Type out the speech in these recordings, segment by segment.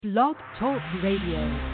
Blog Talk Radio.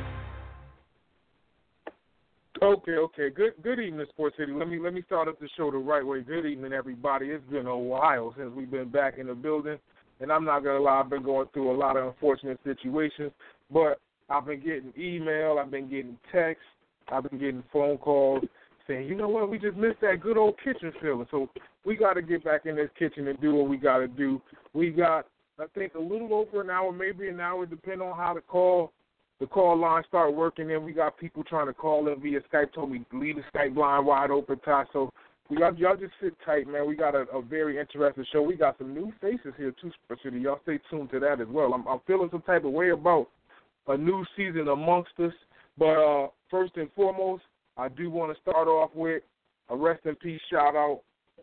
Okay. Good evening, Sports City. Let me start up the show the right way. Good evening, everybody. It's been a while since we've been back in the building, and I'm not gonna lie, I've been going through a lot of unfortunate situations, but I've been getting email, I've been getting texts, I've been getting phone calls saying, you know what, we just missed that good old kitchen feeling. So we got to get back in this kitchen and do what we got to do. We got, I think, a little over an hour, maybe an hour, depending on how the call line start working. And we got people trying to call in via Skype. Told me leave the Skype line wide open, Ty. So y'all just sit tight, man. We got a very interesting show. We got some new faces here too, Sports City. Y'all stay tuned to that as well. I'm feeling some type of way about a new season amongst us. But first and foremost, I do want to start off with a rest in peace shout out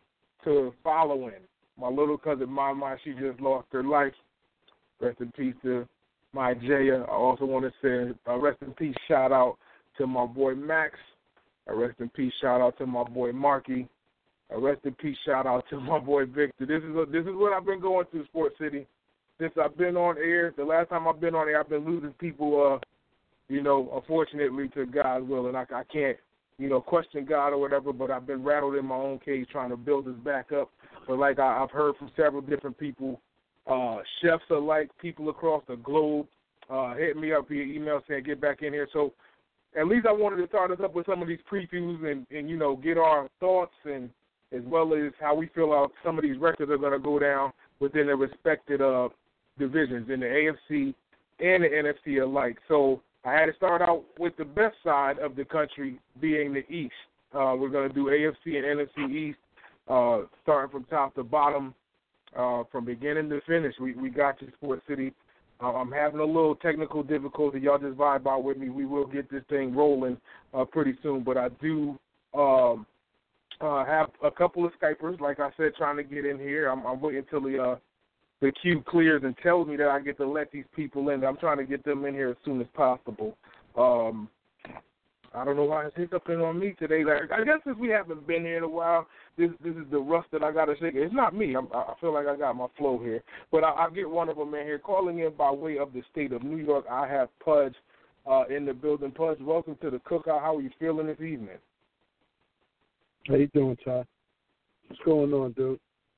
to following my little cousin Mama. She just lost her life. Rest in peace to my Jaya. I also want to say a rest in peace shout out to my boy Max. A rest in peace shout out to my boy Marky. A rest in peace shout out to my boy Victor. This is what I've been going through, Sports City. Since I've been on air, the last time I've been on air, I've been losing people, unfortunately to God's will, and I can't, question God or whatever, but I've been rattled in my own cage trying to build this back up. But like I've heard from several different people, chefs alike, people across the globe, hit me up via email saying get back in here. So at least I wanted to start us up with some of these previews and get our thoughts and as well as how we feel some of these records are going to go down within their respected divisions in the AFC and the NFC alike. So I had to start out with the best side of the country being the East. We're going to do AFC and NFC East, starting from top to bottom, from beginning to finish. We got you, Sports City. I'm having a little technical difficulty. Y'all just vibe out with me. We will get this thing rolling pretty soon. But I do have a couple of Skypers, like I said, trying to get in here. I'm waiting until the queue clears and tells me that I get to let these people in. I'm trying to get them in here as soon as possible. I don't know why it's hiccuping on me today. I guess since we haven't been here in a while, this is the rust that I got to shake. It's not me. I feel like I got my flow here. But I'll get one of them in here. Calling in by way of the state of New York, I have Pudge in the building. Pudge, welcome to the cookout. How are you feeling this evening? How you doing, Ty? What's going on, dude?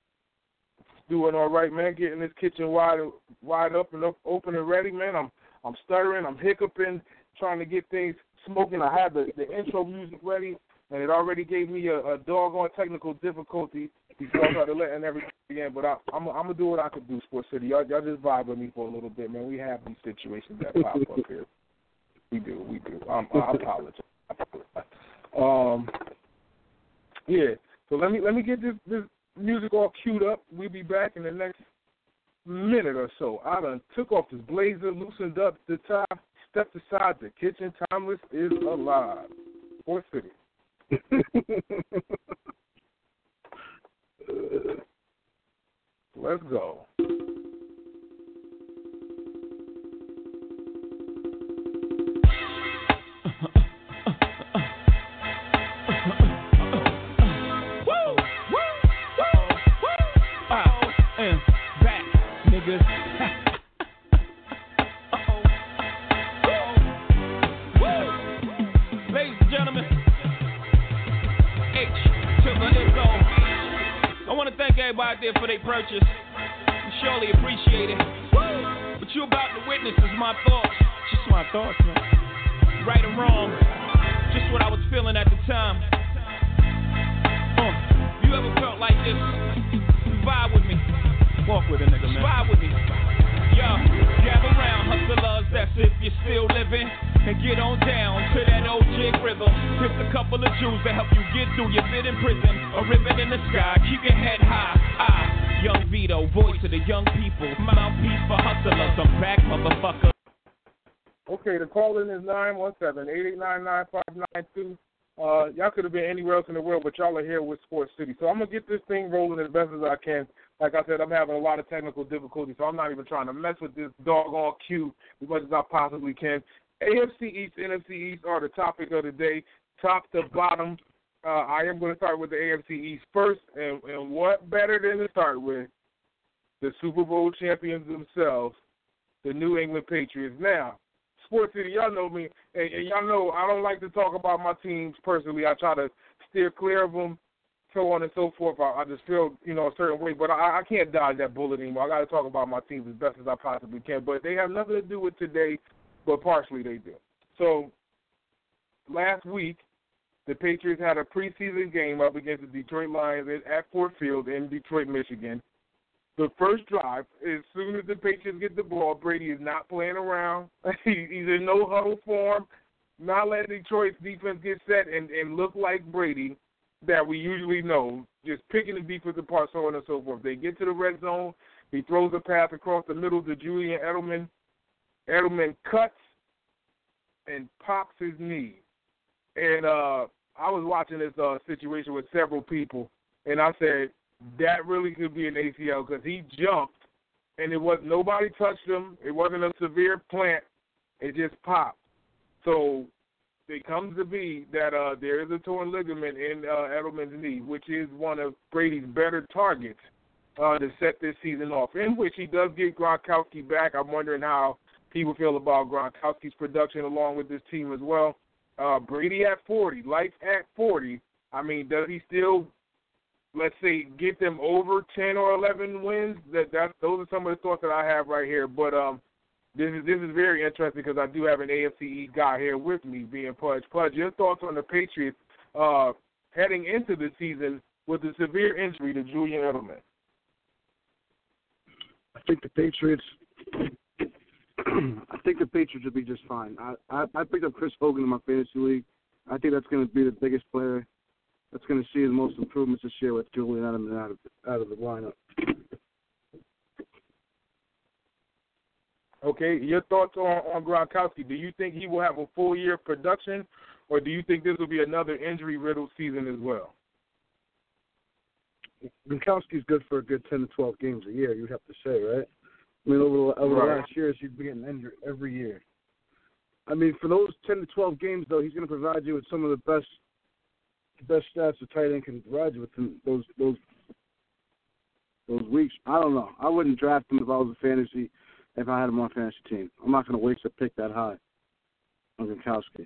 Doing all right, man. Getting this kitchen wide up and open and ready, man. I'm stuttering. I'm hiccuping, trying to get things smoking. I had the intro music ready, and it already gave me a doggone technical difficulty before I started letting everything in. But I'm gonna do what I can do, Sports City. Y'all just vibe with me for a little bit, man. We have these situations that pop up here. We do. I apologize. Yeah. So let me get this music all queued up. We'll be back in the next minute or so. I done took off this blazer, loosened up the tie, stepped aside. The kitchen timeless is alive. Sports City. Let's go. Ladies and gentlemen, H to the Izzo. I want to thank everybody out there for their purchase. We surely appreciate it. What you about to witness is my thoughts. Just my thoughts, man. Right or wrong, just what I was feeling at the time. You ever felt like this? Vibe with me. Walk with a nigga, man. Vibe with me. Yo, gather round, hustlers, that's if you're still living. And get on down to that old jig rhythm. Here's a couple of Jews to help you get through your bit in prison. A ribbon in the sky, keep your head high. Young Vito, voice of the young people. Mouthpiece for hustlers, I'm back, motherfucker. Okay, the call-in is 917-889-9592. Y'all could have been anywhere else in the world, but y'all are here with Sports City. So I'm going to get this thing rolling as best as I can. Like I said, I'm having a lot of technical difficulties, so I'm not even trying to mess with this doggone queue as much as I possibly can. AFC East, NFC East are the topic of the day, top to bottom. I am going to start with the AFC East first, and what better than to start with the Super Bowl champions themselves, the New England Patriots. Now, Sports City, y'all know me, and y'all know I don't like to talk about my teams personally. I try to steer clear of them, so on and so forth. I just feel, a certain way, but I can't dodge that bullet anymore. I got to talk about my teams as best as I possibly can, but they have nothing to do with today, but partially they do. So, last week, the Patriots had a preseason game up against the Detroit Lions at Ford Field in Detroit, Michigan. The first drive, as soon as the Patriots get the ball, Brady is not playing around. He's in no huddle form, not letting Detroit's defense get set and look like Brady that we usually know, just picking the defense apart, so on and so forth. They get to the red zone. He throws a pass across the middle to Julian Edelman. Edelman cuts and pops his knee. And I was watching this situation with several people, and I said, that really could be an ACL because he jumped, and nobody touched him. It wasn't a severe plant. It just popped. So it comes to be that there is a torn ligament in Edelman's knee, which is one of Brady's better targets to set this season off, in which he does get Gronkowski back. I'm wondering how people feel about Gronkowski's production along with this team as well. Brady at 40, life at 40. I mean, does he still, let's say, get them over 10 or 11 wins? Those are some of the thoughts that I have right here. But this is very interesting because I do have an AFC East guy here with me, being Pudge. Pudge, your thoughts on the Patriots heading into the season with a severe injury to Julian Edelman? I think the Patriots will be just fine. I picked up Chris Hogan in my fantasy league. I think that's going to be the biggest player that's going to see the most improvements this year with Julian Edelman out of the lineup. Okay, your thoughts on Gronkowski. Do you think he will have a full year of production, or do you think this will be another injury-riddled season as well? Gronkowski's good for a good 10 to 12 games a year, you'd have to say, right? I mean, over the last years, he's been getting injured every year. I mean, for those 10 to 12 games, though, he's going to provide you with some of the best stats a tight end can provide you with those weeks. I don't know. I wouldn't draft him if I was a fantasy. If I had him on a fantasy team, I'm not going to waste a pick that high on Gronkowski.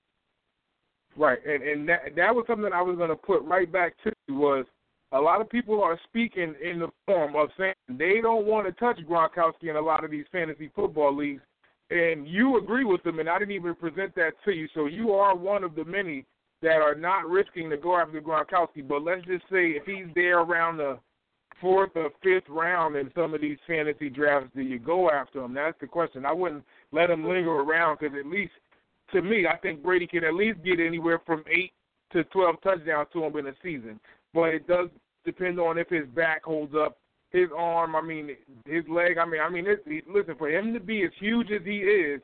Right, and that was something I was going to put right back to was a lot of people are speaking in the form of saying they don't want to touch Gronkowski in a lot of these fantasy football leagues, and you agree with them, and I didn't even present that to you, so you are one of the many that are not risking to go after Gronkowski, but let's just say if he's there around the 4th or 5th round in some of these fantasy drafts, do you go after him? That's the question. I wouldn't let him linger around because at least, to me, I think Brady can at least get anywhere from 8 to 12 touchdowns to him in a season. But it does depend on if his back holds up, his arm, his leg. Listen, for him to be as huge as he is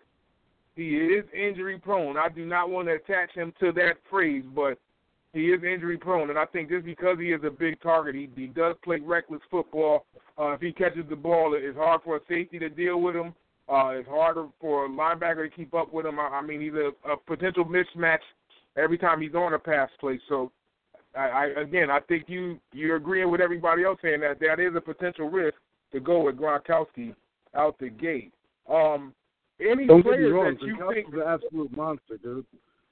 injury prone. I do not want to attach him to that phrase, but he is injury prone, and I think just because he is a big target, he does play reckless football. If he catches the ball, it's hard for a safety to deal with him. It's harder for a linebacker to keep up with him. He's a potential mismatch every time he's on a pass play. So, I think you're agreeing with everybody else saying that is a potential risk to go with Gronkowski out the gate. Any Don't players get me wrong, that you think is an absolute monster, dude.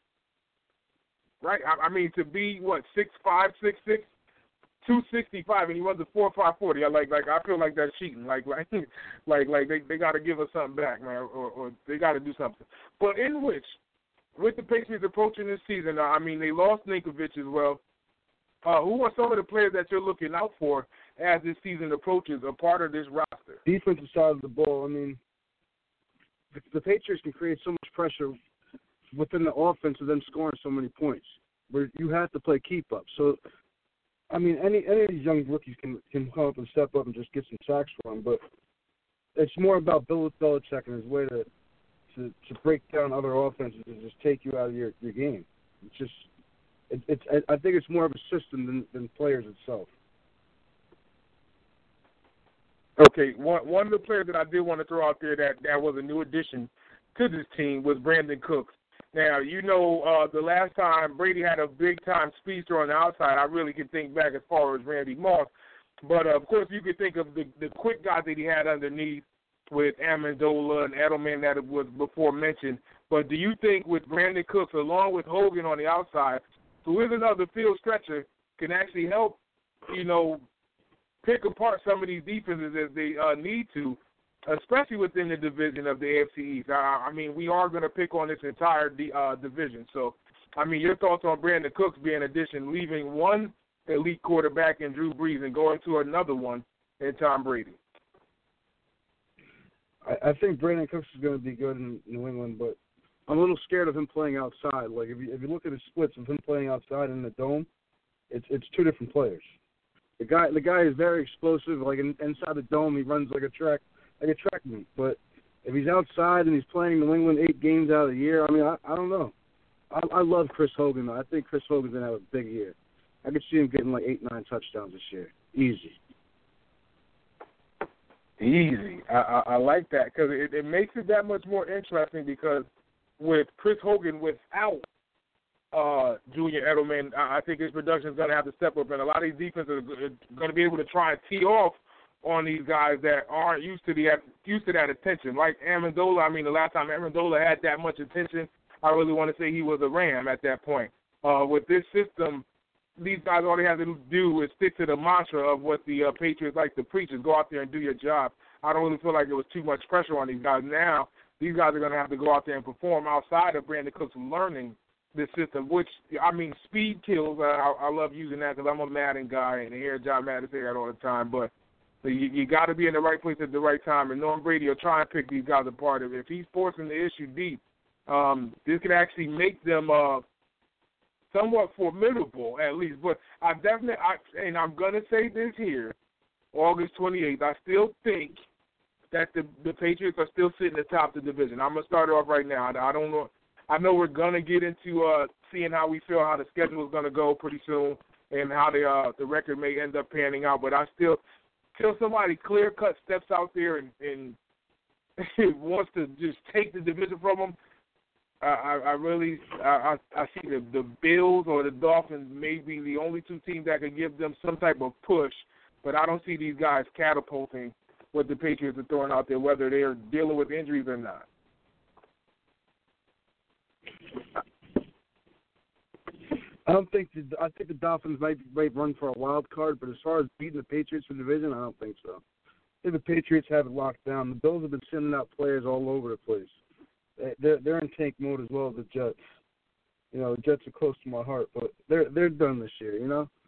Right, to be 6'5", 6'6", 265, and he runs a 4.5 40. I feel like that's cheating. They got to give us something back, man, or they got to do something. But in which, with the Patriots approaching this season, they lost Ninkovich as well. Who are some of the players that you're looking out for as this season approaches, a part of this roster? Defensive side of the ball. The Patriots can create so much pressure within the offense of them scoring so many points, where you have to play keep up. So, any of these young rookies can come up and step up and just get some sacks for them, but it's more about Bill Belichick and his way to break down other offenses and just take you out of your game. I think it's more of a system than players itself. Okay, one of the players that I did want to throw out there that was a new addition to this team was Brandon Cooks. Now, the last time Brady had a big-time speedster on the outside, I really can think back as far as Randy Moss. But, of course, you could think of the quick guys that he had underneath, with Amendola and Edelman that was before mentioned. But do you think with Brandon Cooks, along with Hogan on the outside, who is another field stretcher, can actually help, pick apart some of these defenses as they need to, especially within the division of the AFC East? I mean, we are going to pick on this entire division. So, I mean, your thoughts on Brandon Cooks being addition, leaving one elite quarterback in Drew Brees and going to another one in Tom Brady? I think Brandon Cooks is going to be good in New England, but I'm a little scared of him playing outside. Like, if you look at the splits of him playing outside in the dome, it's two different players. The guy is very explosive. Like, inside the dome, he runs like a track meet. But if he's outside and he's playing New England 8 games out of the year, I mean, I don't know. I love Chris Hogan, though. I think Chris Hogan's going to have a big year. I could see him getting like 8-9 touchdowns this year. Easy. I like that because it makes it that much more interesting because with Chris Hogan without Julian Edelman, I think his production is going to have to step up, and a lot of these defenses are going to be able to try and tee off on these guys that aren't used to that attention. Like Amendola, I mean, the last time Amendola had that much attention, I really want to say he was a Ram at that point. With this system, these guys, all they have to do is stick to the mantra of what the Patriots like to preach is go out there and do your job. I don't really feel like there was too much pressure on these guys. Now, these guys are going to have to go out there and perform outside of Brandon Cooks learning this system, which, I mean, speed kills. I love using that because I'm a Madden guy, and I hear John Madden say that all the time. But you got to be in the right place at the right time, and Norm Brady will try and pick these guys apart. If he's forcing the issue deep, this could actually make them somewhat formidable, at least. But I'm going to say this here, August 28th, I still think that the Patriots are still sitting atop the division. I'm going to start off right now. I don't know. I know we're going to get into seeing how we feel, how the schedule is going to go pretty soon, and how the record may end up panning out. But I still, till somebody clear-cut steps out there and wants to just take the division from them, I see the Bills or the Dolphins may be the only two teams that can give them some type of push, but I don't see these guys catapulting what the Patriots are throwing out there, whether they're dealing with injuries or not. I think the Dolphins might run for a wild card, but as far as beating the Patriots for the division, I don't think so. I think the Patriots have it locked down. The Bills have been sending out players all over the place. They're in tank mode as well as the Jets. The Jets are close to my heart, but they're done this year.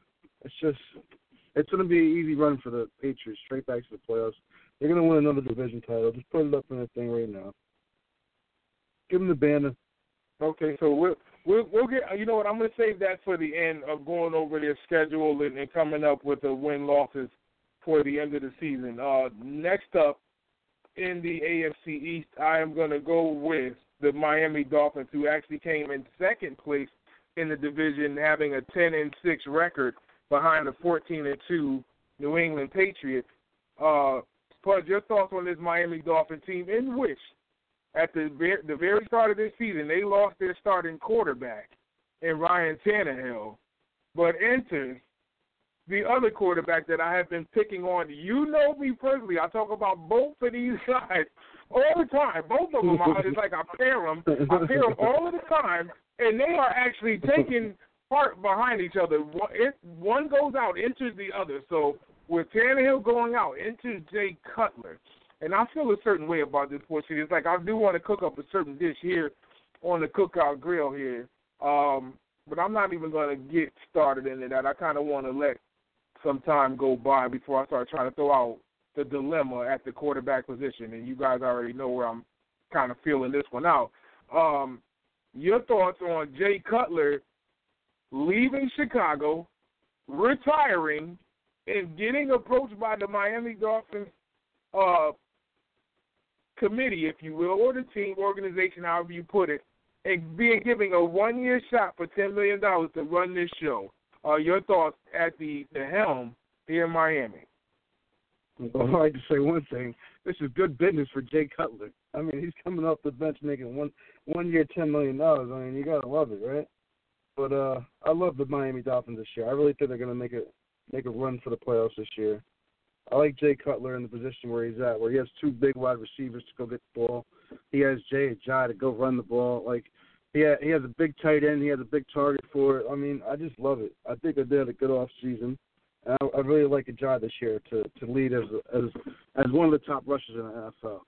It's going to be an easy run for the Patriots, straight back to the playoffs. They're going to win another division title. Just put it up in that thing right now. Give them the banner. Okay, so we'll get. You know what? I'm going to save that for the end of going over their schedule and coming up with the win-losses for the end of the season. Next up in the AFC East, I am going to go with the Miami Dolphins, who actually came in second place in the division, having a 10-6 record behind the 14-2 New England Patriots. Pudge, your thoughts on this Miami Dolphin team, in which at the very start of this season, they lost their starting quarterback in Ryan Tannehill, but enters the other quarterback that I have been picking on. You know me personally. I talk about both of these guys all the time. Both of them, it's like I pair them all of the time, and they are actually taking part behind each other. One goes out, enters the other. So with Tannehill going out, enters Jay Cutler. And I feel a certain way about this portion. It's like I do want to cook up a certain dish here on the cookout grill here, but I'm not even going to get started into that. I kind of want to let some time go by before I start trying to throw out the dilemma at the quarterback position, and you guys already know where I'm kind of feeling this one out. Your thoughts on Jay Cutler leaving Chicago, retiring, and getting approached by the Miami Dolphins committee, if you will, or the team, organization, however you put it, and giving a 1-year shot for $10 million to run this show. Your thoughts at the helm here in Miami? Well, I'd like to say one thing. This is good business for Jay Cutler. I mean, he's coming off the bench making one year $10 million. I mean, you got to love it, right? But I love the Miami Dolphins this year. I really think they're going to make a run for the playoffs this year. I like Jay Cutler in the position where he's at, where he has two big wide receivers to go get the ball. He has Jay Ajayi to go run the ball. Like, he has a big tight end. He has a big target for it. I mean, I just love it. I think they did a good off season. I really like Ajayi this year to lead as one of the top rushers in the NFL.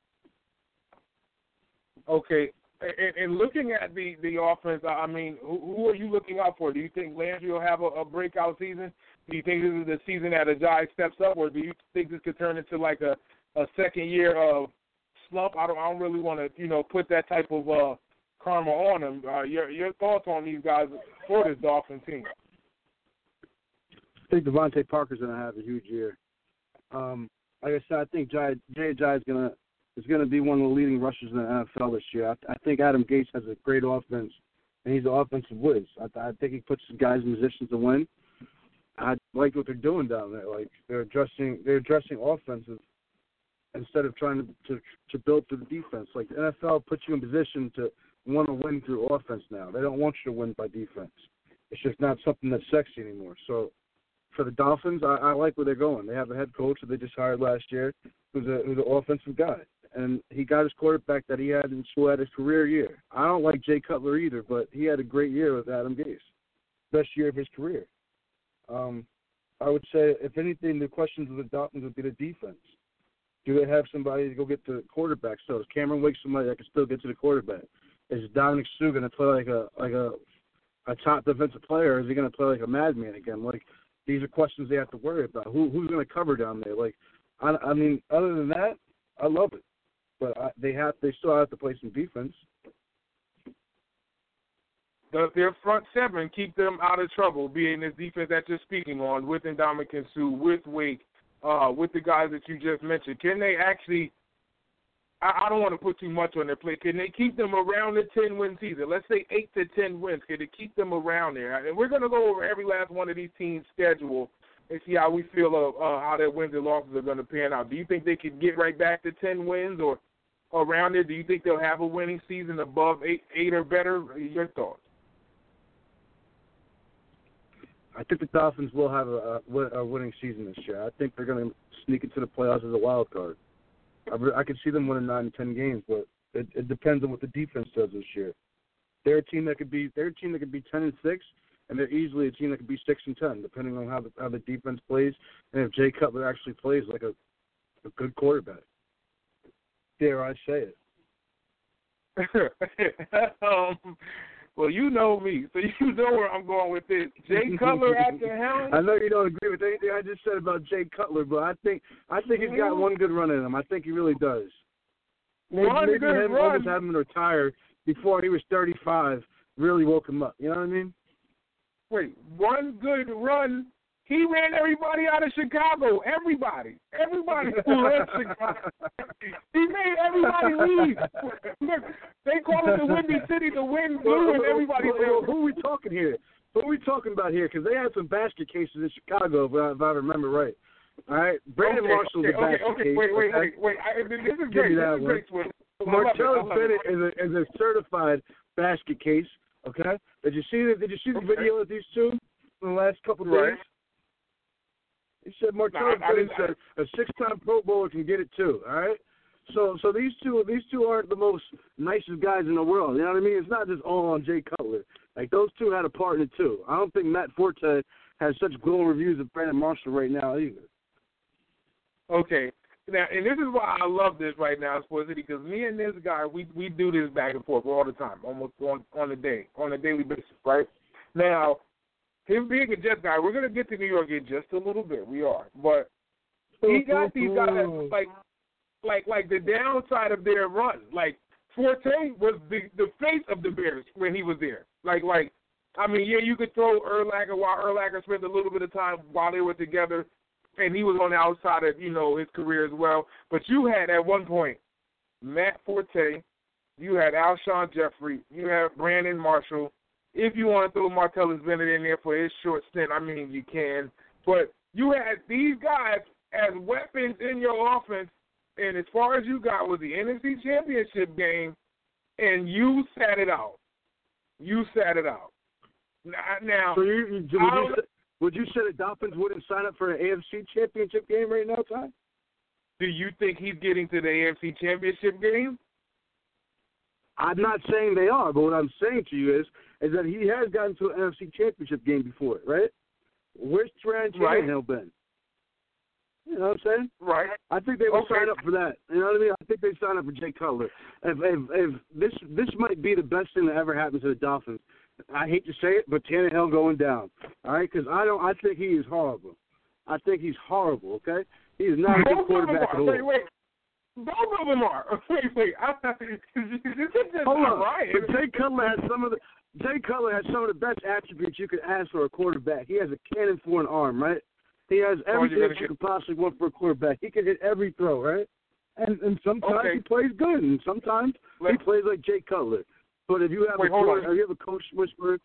Okay, and looking at the offense, I mean, who are you looking out for? Do you think Landry will have a breakout season? Do you think this is the season that Ajayi steps up, or do you think this could turn into like a second year of slump? I don't really want to put that type of karma on him. Your thoughts on these guys for this Dolphin team? I think Devontae Parker's going to have a huge year. Like I said, I think Jay Ajayi is going to be one of the leading rushers in the NFL this year. I think Adam Gase has a great offense, and he's an offensive whiz. I think he puts his guys in positions to win. I like what they're doing down there. Like, they're addressing offensive instead of trying to build through the defense. Like, the NFL puts you in position to want to win through offense now. They don't want you to win by defense. It's just not something that's sexy anymore. So, for the Dolphins, I like where they're going. They have a head coach that they just hired last year who's an offensive guy. And he got his quarterback that he had in school at his career year. I don't like Jay Cutler either, but he had a great year with Adam Gase. Best year of his career. I would say, if anything, the questions of the Dolphins would be the defense. Do they have somebody to go get the quarterback? So is Cameron Wake somebody that can still get to the quarterback? Is Dominic Sue going to play like a top defensive player, or is he going to play like a madman again? Like, these are questions they have to worry about. Who's going to cover down there? Like, I mean, other than that, I love it. But they still have to play some defense. Does their front seven keep them out of trouble, being this defense that you're speaking on, with Ndamukong Suh, with Wake, with the guys that you just mentioned? Can they actually, I don't want to put too much on their plate, can they keep them around the 10-win season? Let's say 8 to 10 wins. Can they keep them around there? And we're going to go over every last one of these teams' schedule and see how we feel how their wins and losses are going to pan out. Do you think they could get right back to 10 wins or around there? Do you think they'll have a winning season above 8 or better? Your thoughts? I think the Dolphins will have a winning season this year. I think they're going to sneak into the playoffs as a wild card. I can see them winning 9 to 10 games, but it depends on what the defense does this year. They're a team that could be 10-6, and they're easily a team that could be 6-10, depending on how the defense plays and if Jay Cutler actually plays like a good quarterback. Dare I say it? Well, you know me, so you know where I'm going with this. Jay Cutler at the helm. I know you don't agree with anything I just said about Jay Cutler, but I think he's got one good run in him. I think he really does. Maybe him almost having to retire before he was 35 really woke him up. You know what I mean? Wait, one good run? He ran everybody out of Chicago. Everybody who left Chicago. He made everybody leave. Look, they call it the Windy City, the wind blew, and everybody left. Who are we talking here? Who are we talking about here? Because they had some basket cases in Chicago, if I remember right. All right? Brandon Marshall's a basket case. Wait. This is great. This is great. Martellus Bennett is a certified basket case, okay? Did you see the video of these two in the last couple of days? He said Martellus Bennett said a 6-time Pro Bowler can get it too. All right, so these two aren't the most nicest guys in the world. You know what I mean? It's not just all on Jay Cutler. Like, those two had a part in it too. I don't think Matt Forte has such glowing reviews of Brandon Marshall right now either. Okay, now and this is why I love this right now, Sports City, because me and this guy we do this back and forth all the time, almost on a daily basis, right? Now, him being a Jets guy, we're going to get to New York in just a little bit. We are. But he got these guys like the downside of their run. Like, Forte was the face of the Bears when he was there. I mean, yeah, you could throw Urlacher while Urlacher spent a little bit of time while they were together, and he was on the outside of, his career as well. But you had, at one point, Matt Forte, you had Alshon Jeffrey, you had Brandon Marshall. If you want to throw Martellus Bennett in there for his short stint, I mean, you can. But you had these guys as weapons in your offense, and as far as you got was the NFC Championship game, and you sat it out. Now, Would you say the Dolphins wouldn't sign up for an AFC championship game right now, Ty? Do you think he's getting to the AFC championship game? I'm not saying they are, but what I'm saying to you is that he has gotten to an NFC championship game before, right? Where's Ryan Tannehill been? You know what I'm saying? Right. I think they would sign up for that. You know what I mean? I think they sign up for Jay Cutler. If this might be the best thing that ever happened to the Dolphins. I hate to say it, but Tannehill going down. All right, because I think he is horrible. I think he's horrible. Okay, he is not a good quarterback at all. Wait. Both of them are. Wait. Hold on. But Jay Cutler has some of the best attributes you could ask for a quarterback. He has a cannon for an arm, right? He has everything that you could possibly want for a quarterback. He can hit every throw, right? And sometimes he plays good, and sometimes he plays like Jay Cutler. But if you have a coach whisperer,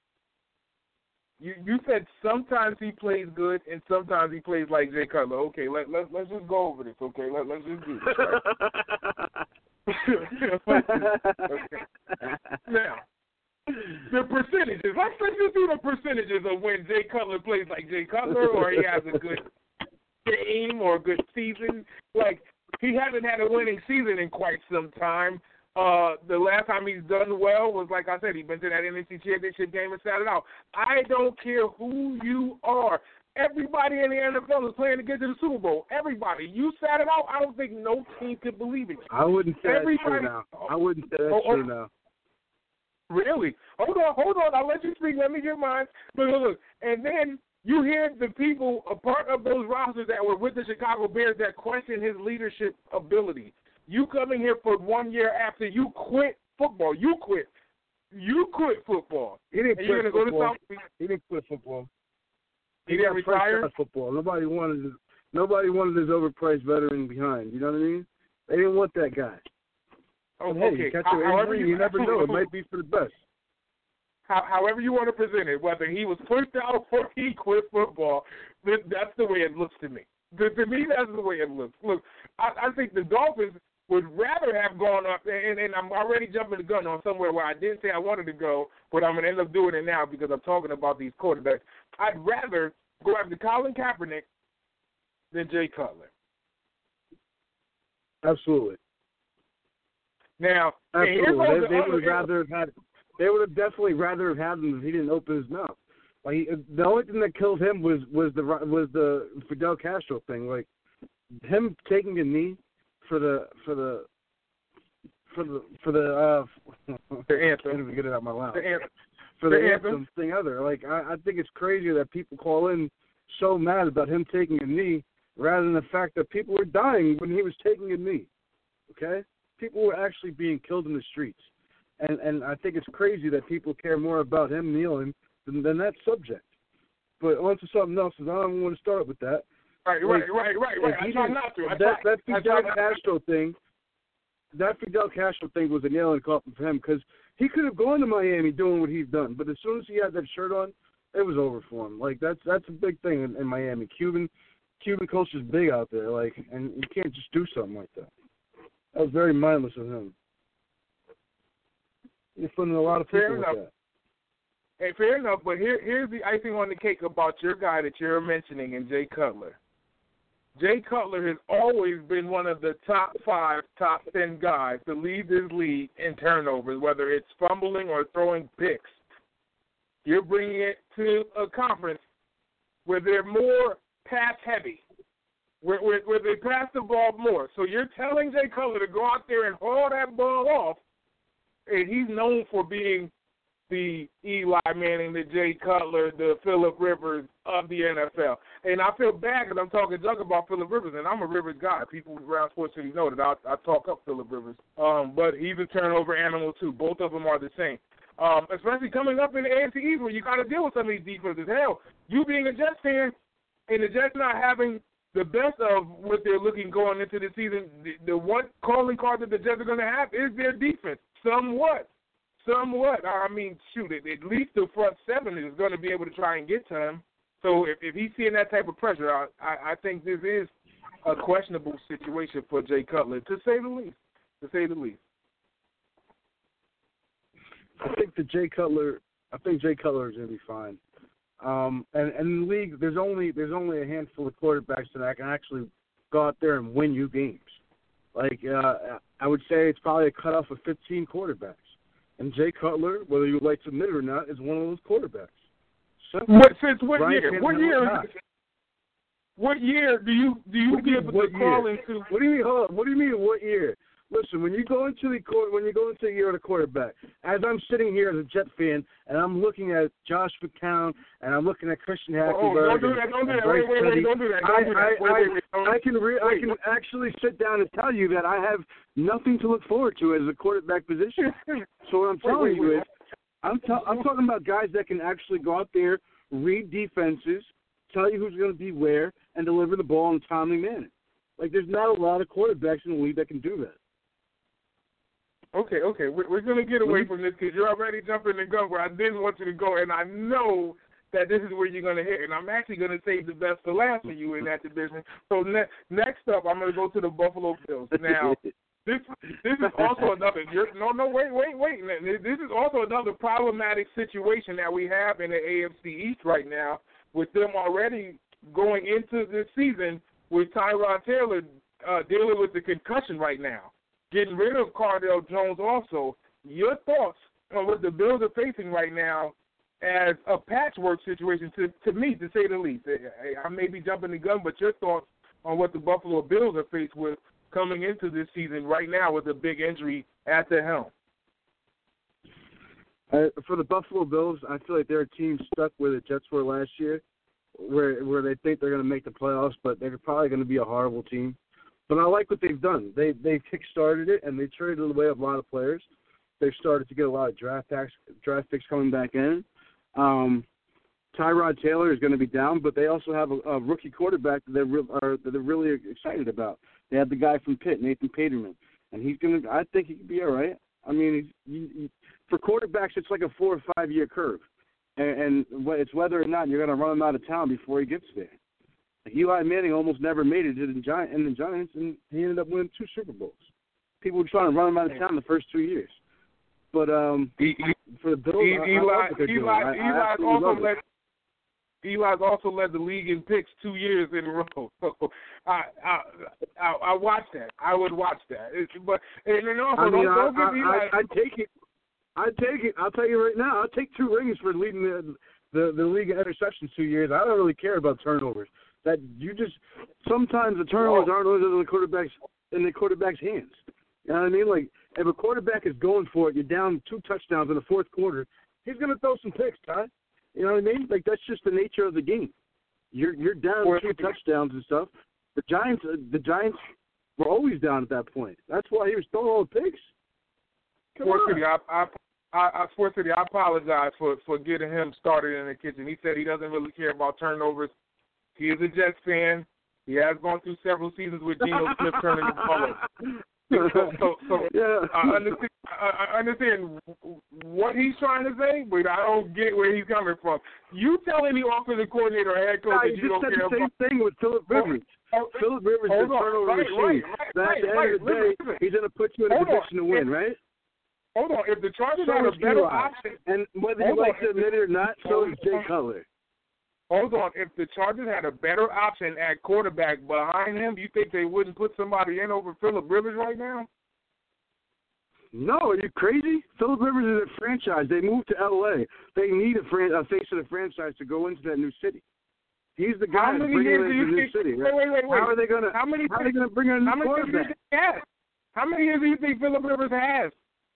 you said sometimes he plays good and sometimes he plays like Jay Cutler. Okay, let's just go over this. Okay, let's just do this. Right? Okay. Now, the percentages. Let's just do the percentages of when Jay Cutler plays like Jay Cutler, or he has a good game or a good season. Like, he hasn't had a winning season in quite some time. The last time he's done well was, like I said, he's been to that NFC Championship game and sat it out. I don't care who you are. Everybody in the NFL is playing to get to the Super Bowl. Everybody. You sat it out. I don't think no team could believe it. I wouldn't say that's true now. I wouldn't say that's true now. Really? Hold on. I'll let you speak. Let me get mine. Look. And then you hear the people, a part of those rosters that were with the Chicago Bears that question his leadership ability. You coming here for 1 year after you quit football. You quit football. He didn't quit football. Go to South Beach. He didn't quit football. He didn't retire? Football. Nobody wanted his overpriced veteran behind. You know what I mean? They didn't want that guy. Oh, hey, okay. catch your injury, you never know. It might be for the best. However you want to present it, whether he was pushed out or he quit football, that's the way it looks to me. To me, that's the way it looks. Look, I think the Dolphins would rather have gone up, and I'm already jumping the gun on somewhere where I didn't say I wanted to go, but I'm going to end up doing it now because I'm talking about these quarterbacks. I'd rather go after Colin Kaepernick than Jay Cutler. Absolutely. Now, absolutely. They would have definitely rather have had him if he didn't open his mouth. Like the only thing that killed him was the Fidel Castro thing. Like him taking a knee for the anthem. I can't even get it out of my mouth. For the anthem thing other. Like I think it's crazy that people call in so mad about him taking a knee rather than the fact that people were dying when he was taking a knee. Okay? People were actually being killed in the streets. And I think it's crazy that people care more about him kneeling than that subject. But on to something else, because I don't even want to start with that. Right. I try not to. That Fidel Castro thing was a nail in the coffin for him because he could have gone to Miami doing what he's done, but as soon as he had that shirt on, it was over for him. Like that's a big thing in Miami. Cuban culture is big out there, like, and you can't just do something like that. That was very mindless of him. You're offending a lot of people with that. Hey, fair enough, but here's the icing on the cake about your guy that you're mentioning in Jay Cutler. Jay Cutler has always been one of the top 5, top 10 guys to lead this league in turnovers, whether it's fumbling or throwing picks. You're bringing it to a conference where they're more pass-heavy, where they pass the ball more. So you're telling Jay Cutler to go out there and haul that ball off, and he's known for being the Eli Manning, the Jay Cutler, the Phillip Rivers of the NFL. And I feel bad because I'm talking junk about Phillip Rivers, and I'm a Rivers guy. People around Sports City know that I talk up Phillip Rivers. But he's a turnover animal, too. Both of them are the same. Especially coming up in the AFC East where you got to deal with some of these defenses. Hell, you being a Jets fan and the Jets not having the best of what they're looking going into the season, the one calling card that the Jets are going to have is their defense. Somewhat. I mean, shoot, at least the front seven is going to be able to try and get to him. So if he's seeing that type of pressure, I think this is a questionable situation for Jay Cutler, to say the least. I think Jay Cutler is going to be fine. And in the league, there's only a handful of quarterbacks that can actually go out there and win you games. Like I would say it's probably a cutoff of 15 quarterbacks. And Jay Cutler, whether you like to admit it or not, is one of those quarterbacks. Since what year? What year do you be able to call into? What do you mean? Hold on. What do you mean? What year? Listen, when you go into the year of the quarterback, as I'm sitting here as a Jet fan and I'm looking at Josh McCown and I'm looking at Christian Hackenberg. Don't do that. Wait, don't do that. I can actually sit down and tell you that I have nothing to look forward to as a quarterback position. So what I'm telling you is, I'm talking about guys that can actually go out there, read defenses, tell you who's going to be where, and deliver the ball in a timely manner. Like, there's not a lot of quarterbacks in the league that can do that. Okay. We're going to get away from this because you're already jumping the gun where I didn't want you to go, and I know that this is where you're going to hit, and I'm actually going to save the best for last for you in that division. So next up, I'm going to go to the Buffalo Bills. Now, this is also another. Wait. This is also another problematic situation that we have in the AFC East right now, with them already going into this season with Tyrod Taylor dealing with the concussion right now. Getting rid of Cardale Jones also. Your thoughts on what the Bills are facing right now as a patchwork situation, to me, to say the least. I may be jumping the gun, but your thoughts on what the Buffalo Bills are faced with coming into this season right now with a big injury at the helm. For the Buffalo Bills, I feel like they're a team stuck where the Jets were last year, where they think they're going to make the playoffs, but they're probably going to be a horrible team. But I like what they've done. They've kick-started it, and they traded away a lot of players. They've started to get a lot of draft picks coming back in. Tyrod Taylor is going to be down, but they also have a rookie quarterback that they're really excited about. They have the guy from Pitt, Nathan Peterman, and I think he could be all right. I mean, for quarterbacks, it's like a 4 or 5 year curve, and it's whether or not you're going to run him out of town before he gets there. Eli Manning almost never made it to the Giants, and he ended up winning 2 Super Bowls. People were trying to run him out of town the first 2 years. But for the Bills, Eli's also led the league in picks 2 years in a row. So I watch that. I would watch that. I take it. I'll tell you right now. I'll take 2 rings for leading the league in interceptions 2 years. I don't really care about turnovers. Sometimes the turnovers aren't always in the quarterback's hands. You know what I mean? Like, if a quarterback is going for it, you're down 2 touchdowns in the fourth quarter, he's going to throw some picks, Ty. You know what I mean? Like, that's just the nature of the game. You're down 2 touchdowns and stuff. The Giants were always down at that point. That's why he was throwing all the picks. Sports City, I apologize for getting him started in the kitchen. He said he doesn't really care about turnovers. He is a Jets fan. He has gone through several seasons with Geno Smith turning the ball over. So yeah. I understand what he's trying to say, but I don't get where he's coming from. You telling the offensive coordinator or head coach that you don't care about. You just said the same thing with Phillip Rivers. Phillip Rivers is a turnover machine. At the end of the day, he's going to put you in a position to win, right? Hold on. If the Chargers had a better option. And whether you like to admit it or not, so is Jay Cutler. Hold on. If the Chargers had a better option at quarterback behind him, you think they wouldn't put somebody in over Phillip Rivers right now? No, are you crazy? Phillip Rivers is a franchise. They moved to L.A. They need a face of the franchise to go into that new city. He's the guy to bring him into the new city. Right? Wait. How are they going to bring in a new quarterback? How many years do you think Phillip Rivers has?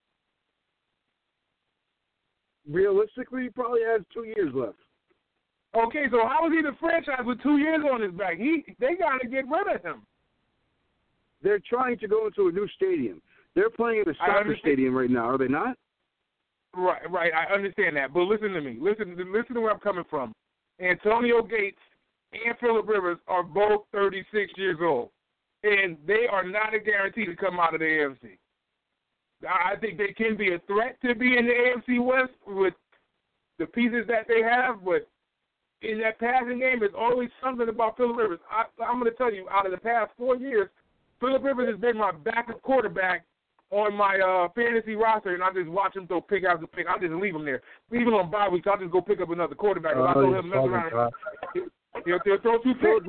Realistically, he probably has 2 years left. Okay, so how is he the franchise with 2 years on his back? They got to get rid of him. They're trying to go into a new stadium. They're playing in a soccer stadium right now, are they not? Right. I understand that, but listen to me. Listen to where I'm coming from. Antonio Gates and Phillip Rivers are both 36 years old, and they are not a guarantee to come out of the AFC. I think they can be a threat to be in the AFC West with the pieces that they have, but in that passing game, there's always something about Phillip Rivers. I'm going to tell you, out of the past 4 years, Phillip Rivers has been my backup quarterback on my fantasy roster, and I just watch him throw pick after pick. I just leave him there. Even on bye weeks, I'll just go pick up another quarterback. I told him nothing around. He'll throw 2 picks.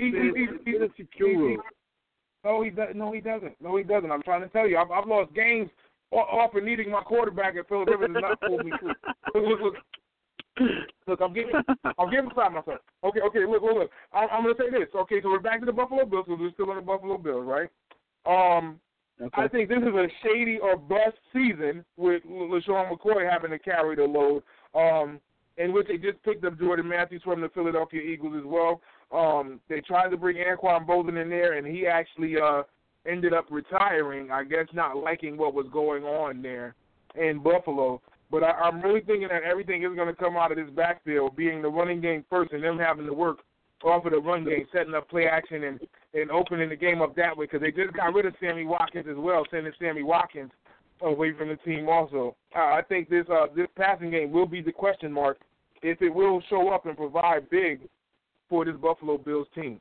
No, he doesn't. I'm trying to tell you, I've lost games off of needing my quarterback, and Philip Rivers has not pulled me through. Look, I'm getting beside myself. Okay, look. I'm going to say this. Okay, so we're back to the Buffalo Bills, because we're still on the Buffalo Bills, right? Okay. I think this is a shady or bust season with LaShawn McCoy having to carry the load, in which they just picked up Jordan Matthews from the Philadelphia Eagles as well. They tried to bring Anquan Bolden in there, and he actually ended up retiring, I guess not liking what was going on there in Buffalo. But I'm really thinking that everything is going to come out of this backfield, being the running game first, and them having to work off of the run game, setting up play action and opening the game up that way, because they just got rid of Sammy Watkins as well, sending Sammy Watkins away from the team also. I think this passing game will be the question mark if it will show up and provide big for this Buffalo Bills team.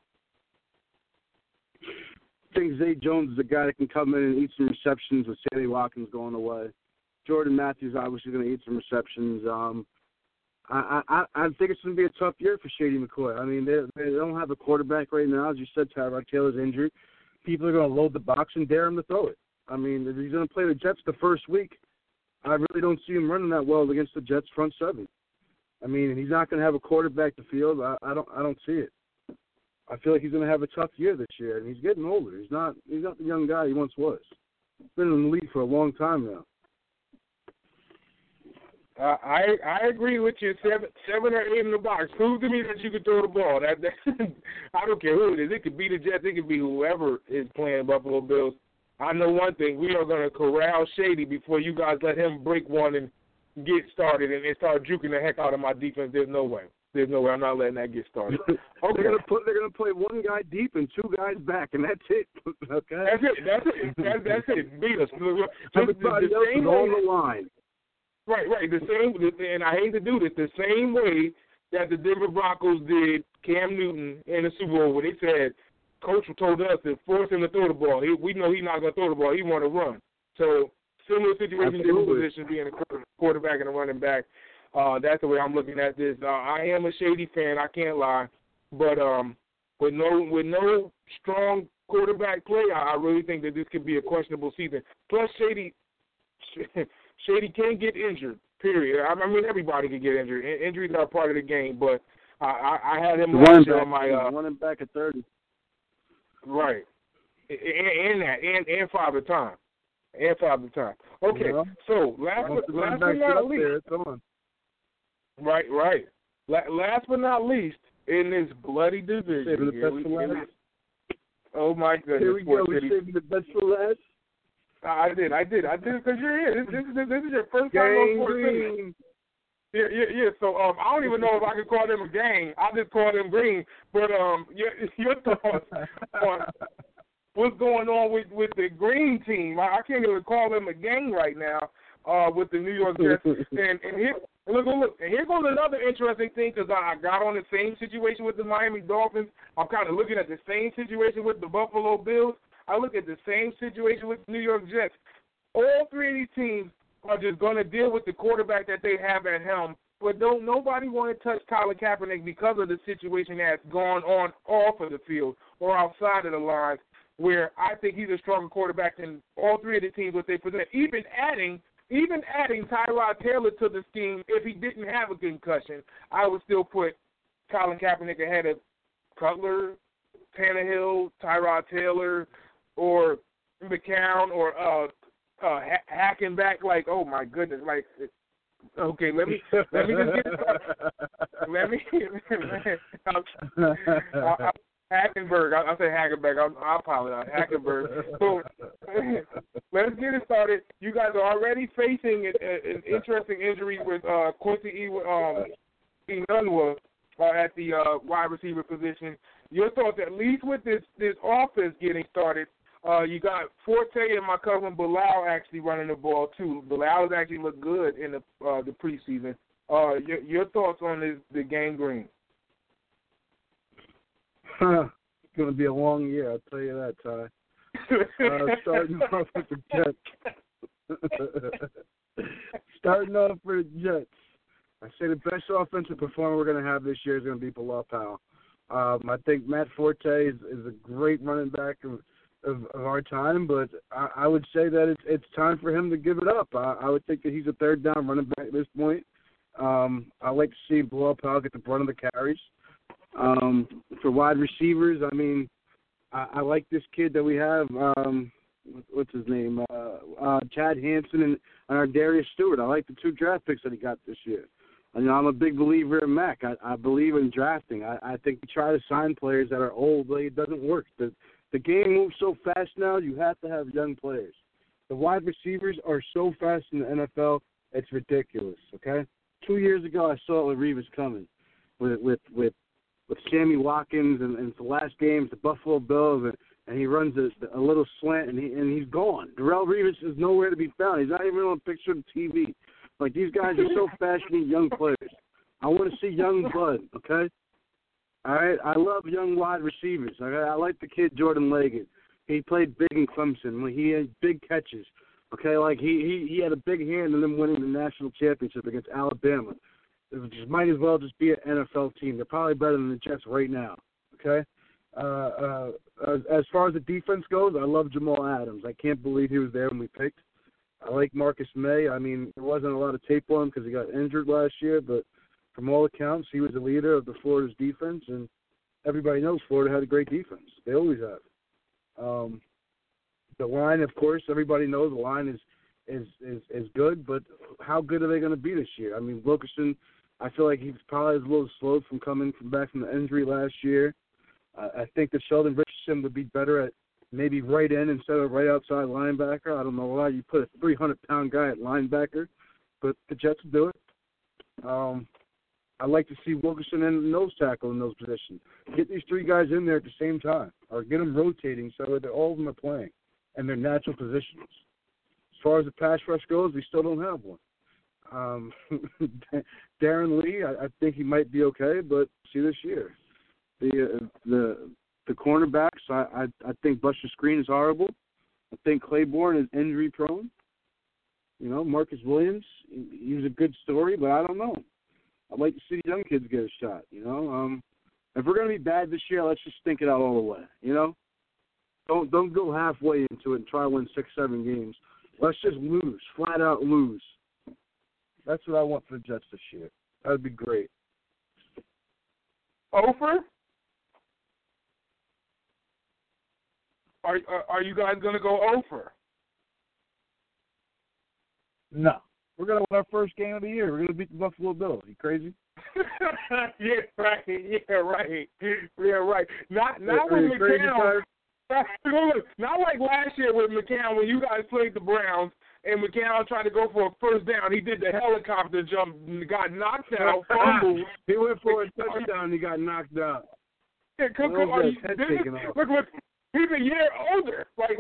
I think Zay Jones is a guy that can come in and eat some receptions with Sammy Watkins going away. Jordan Matthews obviously going to eat some receptions. I think it's going to be a tough year for Shady McCoy. I mean, they don't have a quarterback right now. As you said, Tyrod Taylor's injured. People are going to load the box and dare him to throw it. I mean, if he's going to play the Jets the first week, I really don't see him running that well against the Jets front seven. I mean, he's not going to have a quarterback to field. I don't see it. I feel like he's going to have a tough year this year, and he's getting older. He's not the young guy he once was. He's been in the league for a long time now. I agree with you. 7 or 8 in the box. Prove to me that you can throw the ball. I don't care who it is. It could be the Jets. It could be whoever is playing Buffalo Bills. I know one thing. We are going to corral Shady before you guys let him break one and get started and start juking the heck out of my defense. There's no way. I'm not letting that get started. Okay. They're gonna play one guy deep and 2 guys back, and that's it. Okay. That's it. Beat us. Everybody else is on the line. Right. The same, and I hate to do this, the same way that the Denver Broncos did Cam Newton in the Super Bowl, where they said, Coach told us to force him to throw the ball. We know he's not going to throw the ball. He want to run. So similar situation, different position, being a quarterback and a running back. That's the way I'm looking at this. I am a Shady fan. I can't lie, but with no strong quarterback play, I really think that this could be a questionable season. Plus, Shady can get injured, period. I mean, everybody can get injured. Injuries are part of the game, but I had him on my running back at 30. Right. And Father Time. Okay, yeah. So last but not least. Right. Last but not least, in this bloody division. Oh, my goodness. Here we go. We're saving the best for last. I did because you're here. This is your first time on Sports City. Yeah. So I don't even know if I could call them a gang. I just call them green. But your thoughts on what's going on with the green team? I can't even call them a gang right now with the New York Jets. and here, look. And here goes another interesting thing, because I got on the same situation with the Miami Dolphins. I'm kind of looking at the same situation with the Buffalo Bills. I look at the same situation with the New York Jets. All 3 of these teams are just going to deal with the quarterback that they have at helm, but don't nobody want to touch Colin Kaepernick because of the situation that's gone on off of the field or outside of the lines, where I think he's a stronger quarterback than all 3 of the teams that they present. Even adding Tyrod Taylor to the scheme, if he didn't have a concussion, I would still put Colin Kaepernick ahead of Cutler, Tannehill, Tyrod Taylor, or McCown, or Hackenback. Like, oh my goodness! Like, okay, let me just get Hackenberg. I'll say Hackenberg. I apologize. Hackenberg. So let's get it started. You guys are already facing an interesting injury with Quincy Enunwa at the wide receiver position. Your thoughts, at least with this offense getting started, you got Forte and my cousin Bilal actually running the ball too. Bilal has actually looked good in the preseason. Your thoughts on the Gang Green? It's going to be a long year, I'll tell you that, Ty. Starting off with the Jets. Starting off for the Jets. I say the best offensive performer we're going to have this year is going to be Bilal Powell. I think Matt Forte is a great running back of our time, but I would say that it's time for him to give it up. I would think that he's a third down running back at this point. I like to see Bilal Powell get the brunt of the carries. For wide receivers, I mean, I like this kid that we have. What's his name? Chad Hansen and our Darius Stewart. I like the 2 draft picks that he got this year. I'm a big believer in Mac. I believe in drafting. I think you try to sign players that are old, but it doesn't work. The game moves so fast now, you have to have young players. The wide receivers are so fast in the NFL, it's ridiculous, okay? 2 years ago, I saw Revis coming with Sammy Watkins and the last games, the Buffalo Bills, and he runs a little slant, and he's gone. Darrelle Revis is nowhere to be found. He's not even on a picture of the TV. Like, these guys are so fast, you need young players. I want to see young blood, okay? All right? I love young wide receivers. Okay? I like the kid Jordan Leggett. He played big in Clemson. He had big catches. Okay? Like, he had a big hand in them winning the national championship against Alabama. It just might as well just be an NFL team. They're probably better than the Jets right now. Okay? As far as the defense goes, I love Jamal Adams. I can't believe he was there when we picked. I like Marcus May. I mean, there wasn't a lot of tape on him because he got injured last year, but from all accounts, he was the leader of the Florida's defense, and everybody knows Florida had a great defense. They always have. The line, of course, everybody knows the line is good, but how good are they going to be this year? I mean, Wilkerson, I feel like he's probably a little slow from coming back from the injury last year. I think that Sheldon Richardson would be better at maybe right in instead of right outside linebacker. I don't know why you put a 300-pound guy at linebacker, but the Jets will do it. I'd like to see Wilkerson and nose tackle in those positions. Get these 3 guys in there at the same time, or get them rotating so that all of them are playing in their natural positions. As far as the pass rush goes, we still don't have one. Darren Lee, I think he might be okay, but see this year. The cornerbacks, I think Buster Screen is horrible. I think Claiborne is injury prone. You know, Marcus Williams, he was a good story, but I don't know. I'd like to see the young kids get a shot, you know. If we're going to be bad this year, let's just think it out all the way, you know. Don't go halfway into it and try to win 6-7 games. Let's just lose, flat out lose. That's what I want for the Jets this year. That would be great. Ofer? Are you guys going to go over? No. We're going to win our first game of the year. We're going to beat the Buffalo Bills. You crazy? Yeah, right. Not with McCown. Not like last year with McCown when you guys played the Browns and McCown tried to go for a first down. He did the helicopter jump and got knocked out, fumbled. He went for a touchdown and he got knocked out. Yeah, look. He's a year older. Like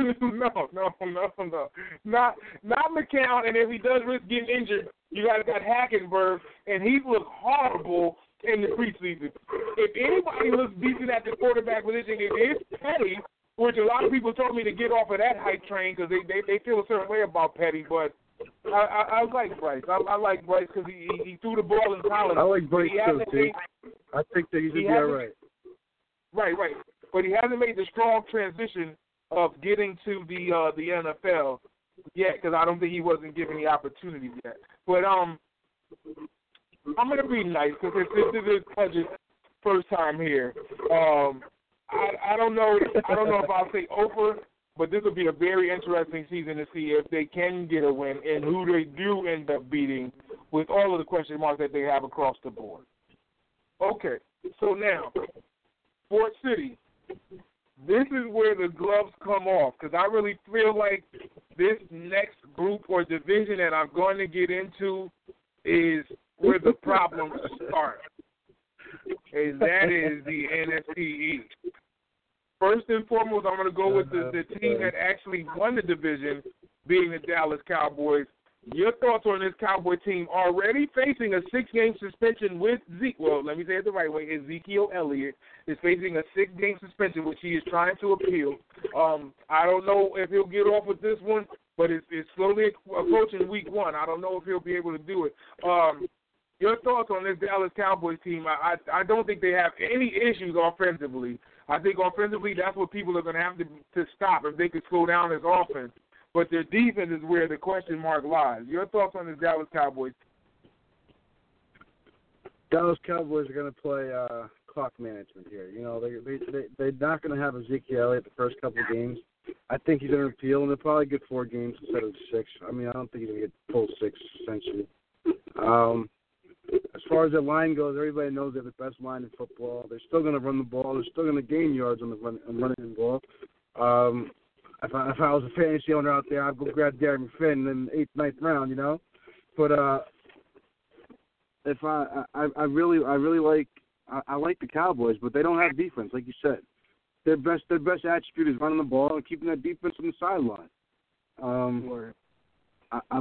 no. Not McCown, and if he does risk getting injured, you guys got Hackenberg, and he looked horrible in the preseason. If anybody looks decent at the quarterback position, it is Petty, which a lot of people told me to get off of that hype train because they feel a certain way about Petty, but I like Bryce. I like Bryce because he threw the ball in college. I like Bryce too, I think that he's going to be all right. Right. But he hasn't made the strong transition of getting to the NFL yet because I don't think he wasn't given the opportunity yet. But I'm going to be nice because this is Pudge's first time here. I don't know if I'll say over, but this will be a very interesting season to see if they can get a win and who they do end up beating with all of the question marks that they have across the board. Okay, so now, Fort City. This is where the gloves come off because I really feel like this next group or division that I'm going to get into is where the problems start. And that is the NFC East. First and foremost, I'm going to go with the team that actually won the division, being the Dallas Cowboys. Your thoughts on this Cowboy team already facing a 6-game suspension with Zeke? Well, let me say it the right way. Ezekiel Elliott is facing a 6-game suspension, which he is trying to appeal. I don't know if he'll get off with this one, but it's slowly approaching week 1. I don't know if he'll be able to do it. Your thoughts on this Dallas Cowboys team? I don't think they have any issues offensively. I think offensively that's what people are going to have to stop if they could slow down this offense. But their defense is where the question mark lies. Your thoughts on this Dallas Cowboys? Dallas Cowboys are going to play clock management here. You know, they're not going to have Ezekiel Elliott the first couple of games. I think he's going to appeal, and they'll probably get 4 games instead of 6. I mean, I don't think he's going to get full 6, essentially. As far as the line goes, everybody knows they're the best line in football. They're still going to run the ball. They're still going to gain yards on the running the ball. If I was a fantasy owner out there, I'd go grab Darren McFinn in the 8th, 9th round, you know. But if I really like the Cowboys, but they don't have defense, like you said. Their best attribute is running the ball and keeping that defense on the sideline. I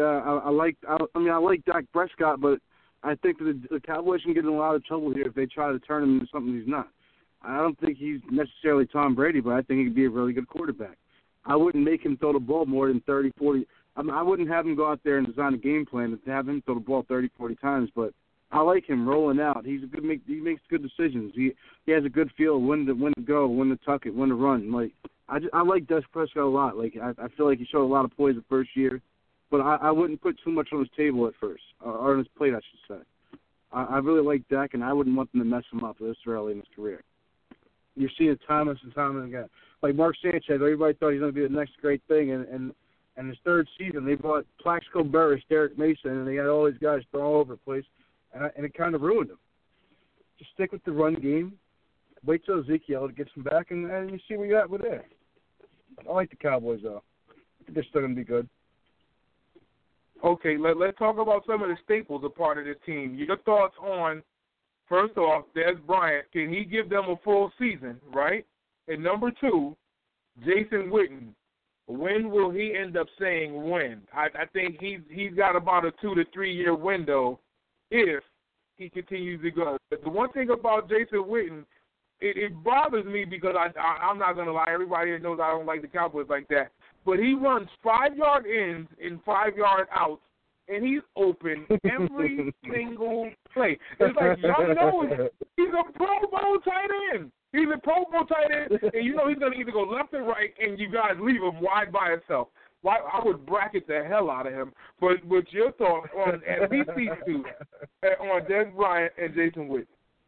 like Dak Prescott, but I think that the Cowboys can get in a lot of trouble here if they try to turn him into something he's not. I don't think he's necessarily Tom Brady, but I think he could be a really good quarterback. I wouldn't make him throw the ball more than 30, 40. I wouldn't have him go out there and design a game plan to have him throw the ball 30, 40 times, but I like him rolling out. He makes good decisions. He has a good feel of when to go, when to tuck it, when to run. Like I like Dak Prescott a lot. Like I feel like he showed a lot of poise the first year, but I wouldn't put too much on his table at first, or on his plate, I should say. I really like Dak, and I wouldn't want them to mess him up this early in his career. You're seeing it time and time again. Like Mark Sanchez, everybody thought he was going to be the next great thing, and his 3rd season, they bought Plaxico Burress, Derek Mason, and they had all these guys thrown all over the place, and it kind of ruined him. Just stick with the run game, wait till Ezekiel gets him back, and you see where you're at with there. I like the Cowboys, though. I think they're still going to be good. Okay, let's talk about some of the staples a part of this team. Your thoughts on, first off, Dez Bryant. Can he give them a full season, right? And number 2, Jason Witten. When will he end up saying when? I think he's got about a 2 to 3 year window if he continues to go. But the one thing about Jason Witten, it bothers me because I'm not going to lie. Everybody knows I don't like the Cowboys like that. But he runs 5-yard ins and 5-yard outs, and he's open every single play. It's like, y'all know he's a Pro Bowl tight end. He's a Pro Bowl tight end, and you know he's going to either go left or right, and you guys leave him wide by himself. I would bracket the hell out of him. But your thoughts on at least these two, on Dez Bryant and Jason Witten?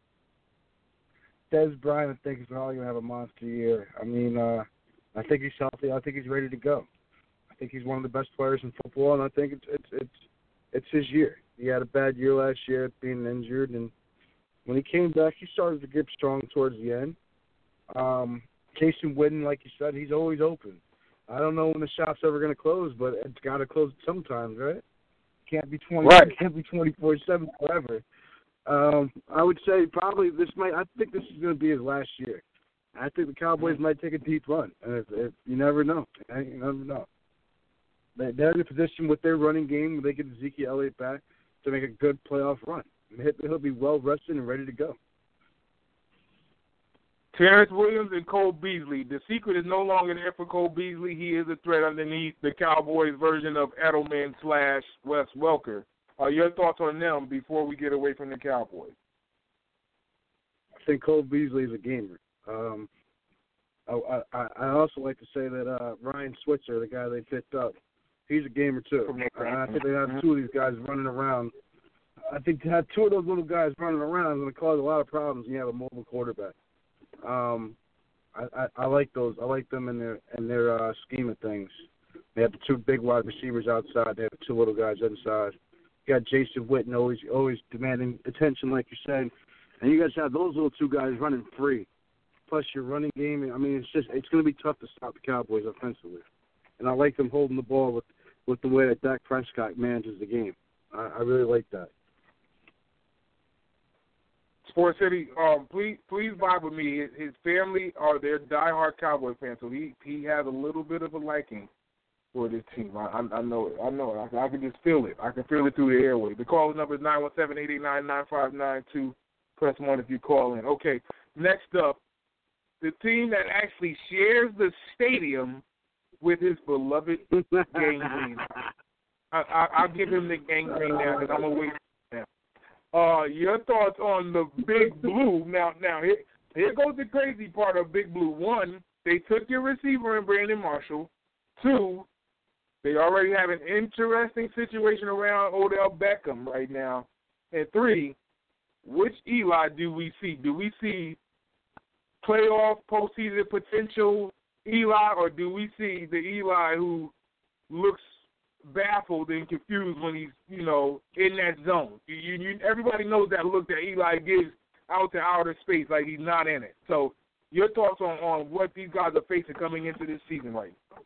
Dez Bryant, I think, is probably going to have a monster year. I mean, I think he's healthy. I think he's ready to go. I think he's one of the best players in football, and I think it's his year. He had a bad year last year, being injured, and when he came back, he started to get strong towards the end. Jason Witten, like you said, he's always open. I don't know when the shop's ever going to close, but it's got to close sometimes, right? Can't be 20. Right. Can't be 24/7 forever. I would say probably I think this is going to be his last year. I think the Cowboys might take a deep run, and if you never know. You never know. They're in a position with their running game where they get Ezekiel Elliott back to make a good playoff run. He'll be well rested and ready to go. Terrence Williams and Cole Beasley. The secret is no longer there for Cole Beasley. He is a threat underneath the Cowboys' version of Edelman/Wes Welker. Your thoughts on them before we get away from the Cowboys? I think Cole Beasley is a gamer. I also like to say that Ryan Switzer, the guy they picked up, he's a gamer too. I think they have 2 of these guys running around. I think to have 2 of those little guys running around is going to cause a lot of problems when you have a mobile quarterback. I like those. I like them in their scheme of things. They have the 2 big wide receivers outside. They have the 2 little guys inside. You got Jason Witten always demanding attention, like you said, and you guys have those little 2 guys running free. Plus your running game. I mean, it's going to be tough to stop the Cowboys offensively, and I like them holding the ball with the way that Dak Prescott manages the game. I really like that. Sports City, please vibe with me. His family they're diehard Cowboy fans, so he has a little bit of a liking for this team. I know it. I know it. I can just feel it. I can feel it through the airway. The call number is 917-889-9592. Press 1 if you call in. Okay, next up, the team that actually shares the stadium with his beloved Gang Green. I'll give him the Gang Green now because I'm going to wait for him. Your thoughts on the Big Blue. Now here goes the crazy part of Big Blue. 1, they took your receiver in Brandon Marshall. 2, they already have an interesting situation around Odell Beckham right now. And 3, which Eli do we see? Do we see playoff postseason potential Eli, or do we see the Eli who looks baffled and confused when he's, in that zone? Everybody knows that look that Eli gives out to outer space like he's not in it. So your thoughts on what these guys are facing coming into this season right now?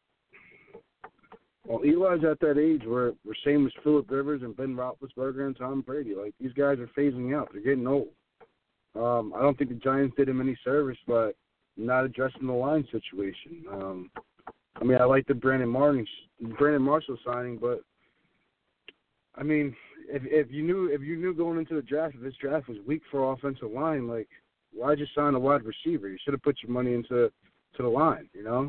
Well, Eli's at that age where we're same as Phillip Rivers and Ben Roethlisberger and Tom Brady. Like, these guys are phasing out. They're getting old. I don't think the Giants did him any service by not addressing the line situation. I like the Brandon Marshall signing, but I mean, if you knew going into the draft that this draft was weak for offensive line, like, why just sign a wide receiver? You should have put your money into the line.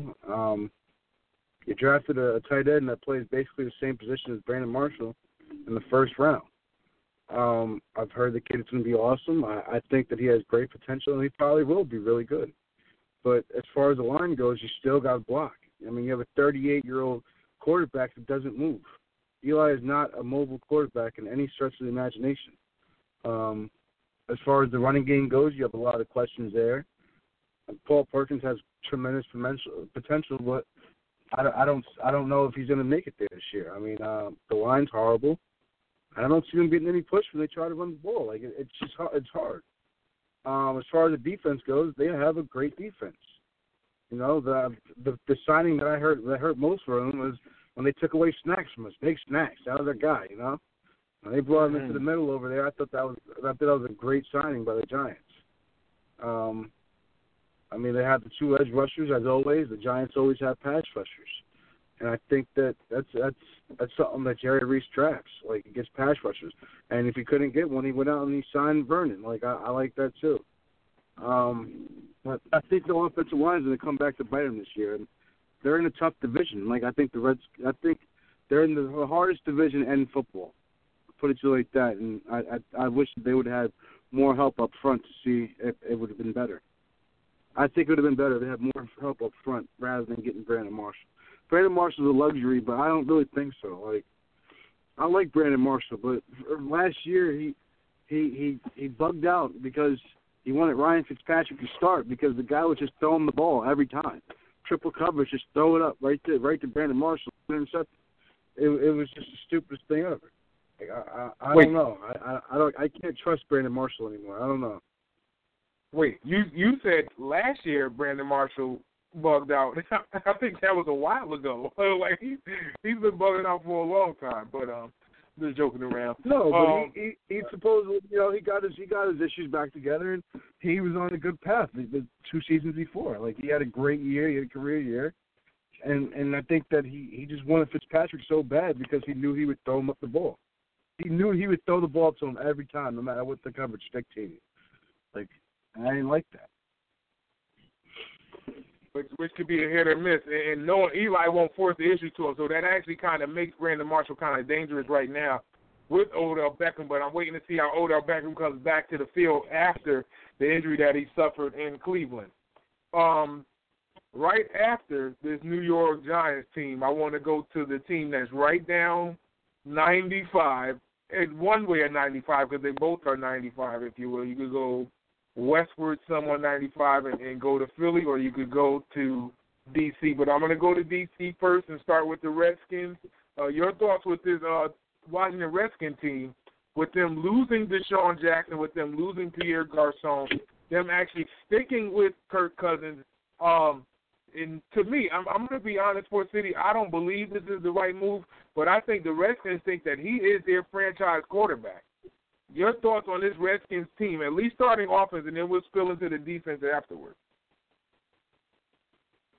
You drafted a tight end that plays basically the same position as Brandon Marshall in the first round. I've heard the kid's going to be awesome. I think that he has great potential, and he probably will be really good. But as far as the line goes, you still got to block. You have a 38-year-old quarterback that doesn't move. Eli is not a mobile quarterback in any stretch of the imagination. As far as the running game goes, you have a lot of questions there. Paul Perkins has tremendous potential, but I don't know if he's going to make it there this year. The line's horrible. I don't see them getting any push when they try to run the ball. Like, it's just it's hard. As far as the defense goes, they have a great defense. The signing that I heard most from them was when they took away Snacks from us. Big Snacks, that was their guy. When they brought him into the middle over there, I thought that was a great signing by the Giants. They have the 2 edge rushers as always. The Giants always have pass rushers. And I think that's something that Jerry Reese drafts. Like, he gets pass rushers. And if he couldn't get one, he went out and he signed Vernon. Like, I like that too. But I think the offensive line is going to come back to bite them this year. And they're in a tough division. Like, I think they're in the hardest division in football. Put it to you like that. And I wish they would have had more help up front to see if it would have been better. I think it would have been better to have more help up front rather than getting Brandon Marshall. Brandon Marshall's a luxury, but I don't really think so. Like, I like Brandon Marshall, but last year he bugged out because he wanted Ryan Fitzpatrick to start because the guy was just throwing the ball every time. Triple coverage, just throw it up right to Brandon Marshall. Intercept. It was just the stupidest thing ever. Like, I don't know. I can't trust Brandon Marshall anymore. I don't know. Wait, you said last year Brandon Marshall bugged out. I think that was a while ago. Like, he's been bugging out for a long time. But just joking around. No, but he supposedly, he got his issues back together, and he was on a good path the 2 seasons before. Like, he had a great year, he had a career year, and I think that he just wanted Fitzpatrick so bad because he knew he would throw him up the ball. He knew he would throw the ball to him every time, no matter what the coverage dictated. Like, I didn't like that. Which could be a hit or miss. And knowing Eli won't force the issue to him, so that actually kind of makes Brandon Marshall kind of dangerous right now with Odell Beckham. But I'm waiting to see how Odell Beckham comes back to the field after the injury that he suffered in Cleveland. Right after this New York Giants team, I want to go to the team that's right down 95, and one way at 95 because they both are 95, if you will. You could go westward some on 95 and go to Philly, or you could go to D.C. But I'm going to go to D.C. first and start with the Redskins. Your thoughts with this Washington Redskins team, with them losing Deshaun Jackson, with them losing Pierre Garçon, them actually sticking with Kirk Cousins. And to me, I'm going to be honest, Sports City, I don't believe this is the right move, but I think the Redskins think that he is their franchise quarterback. Your thoughts on this Redskins team, at least starting offense, and then we'll spill into the defense afterwards.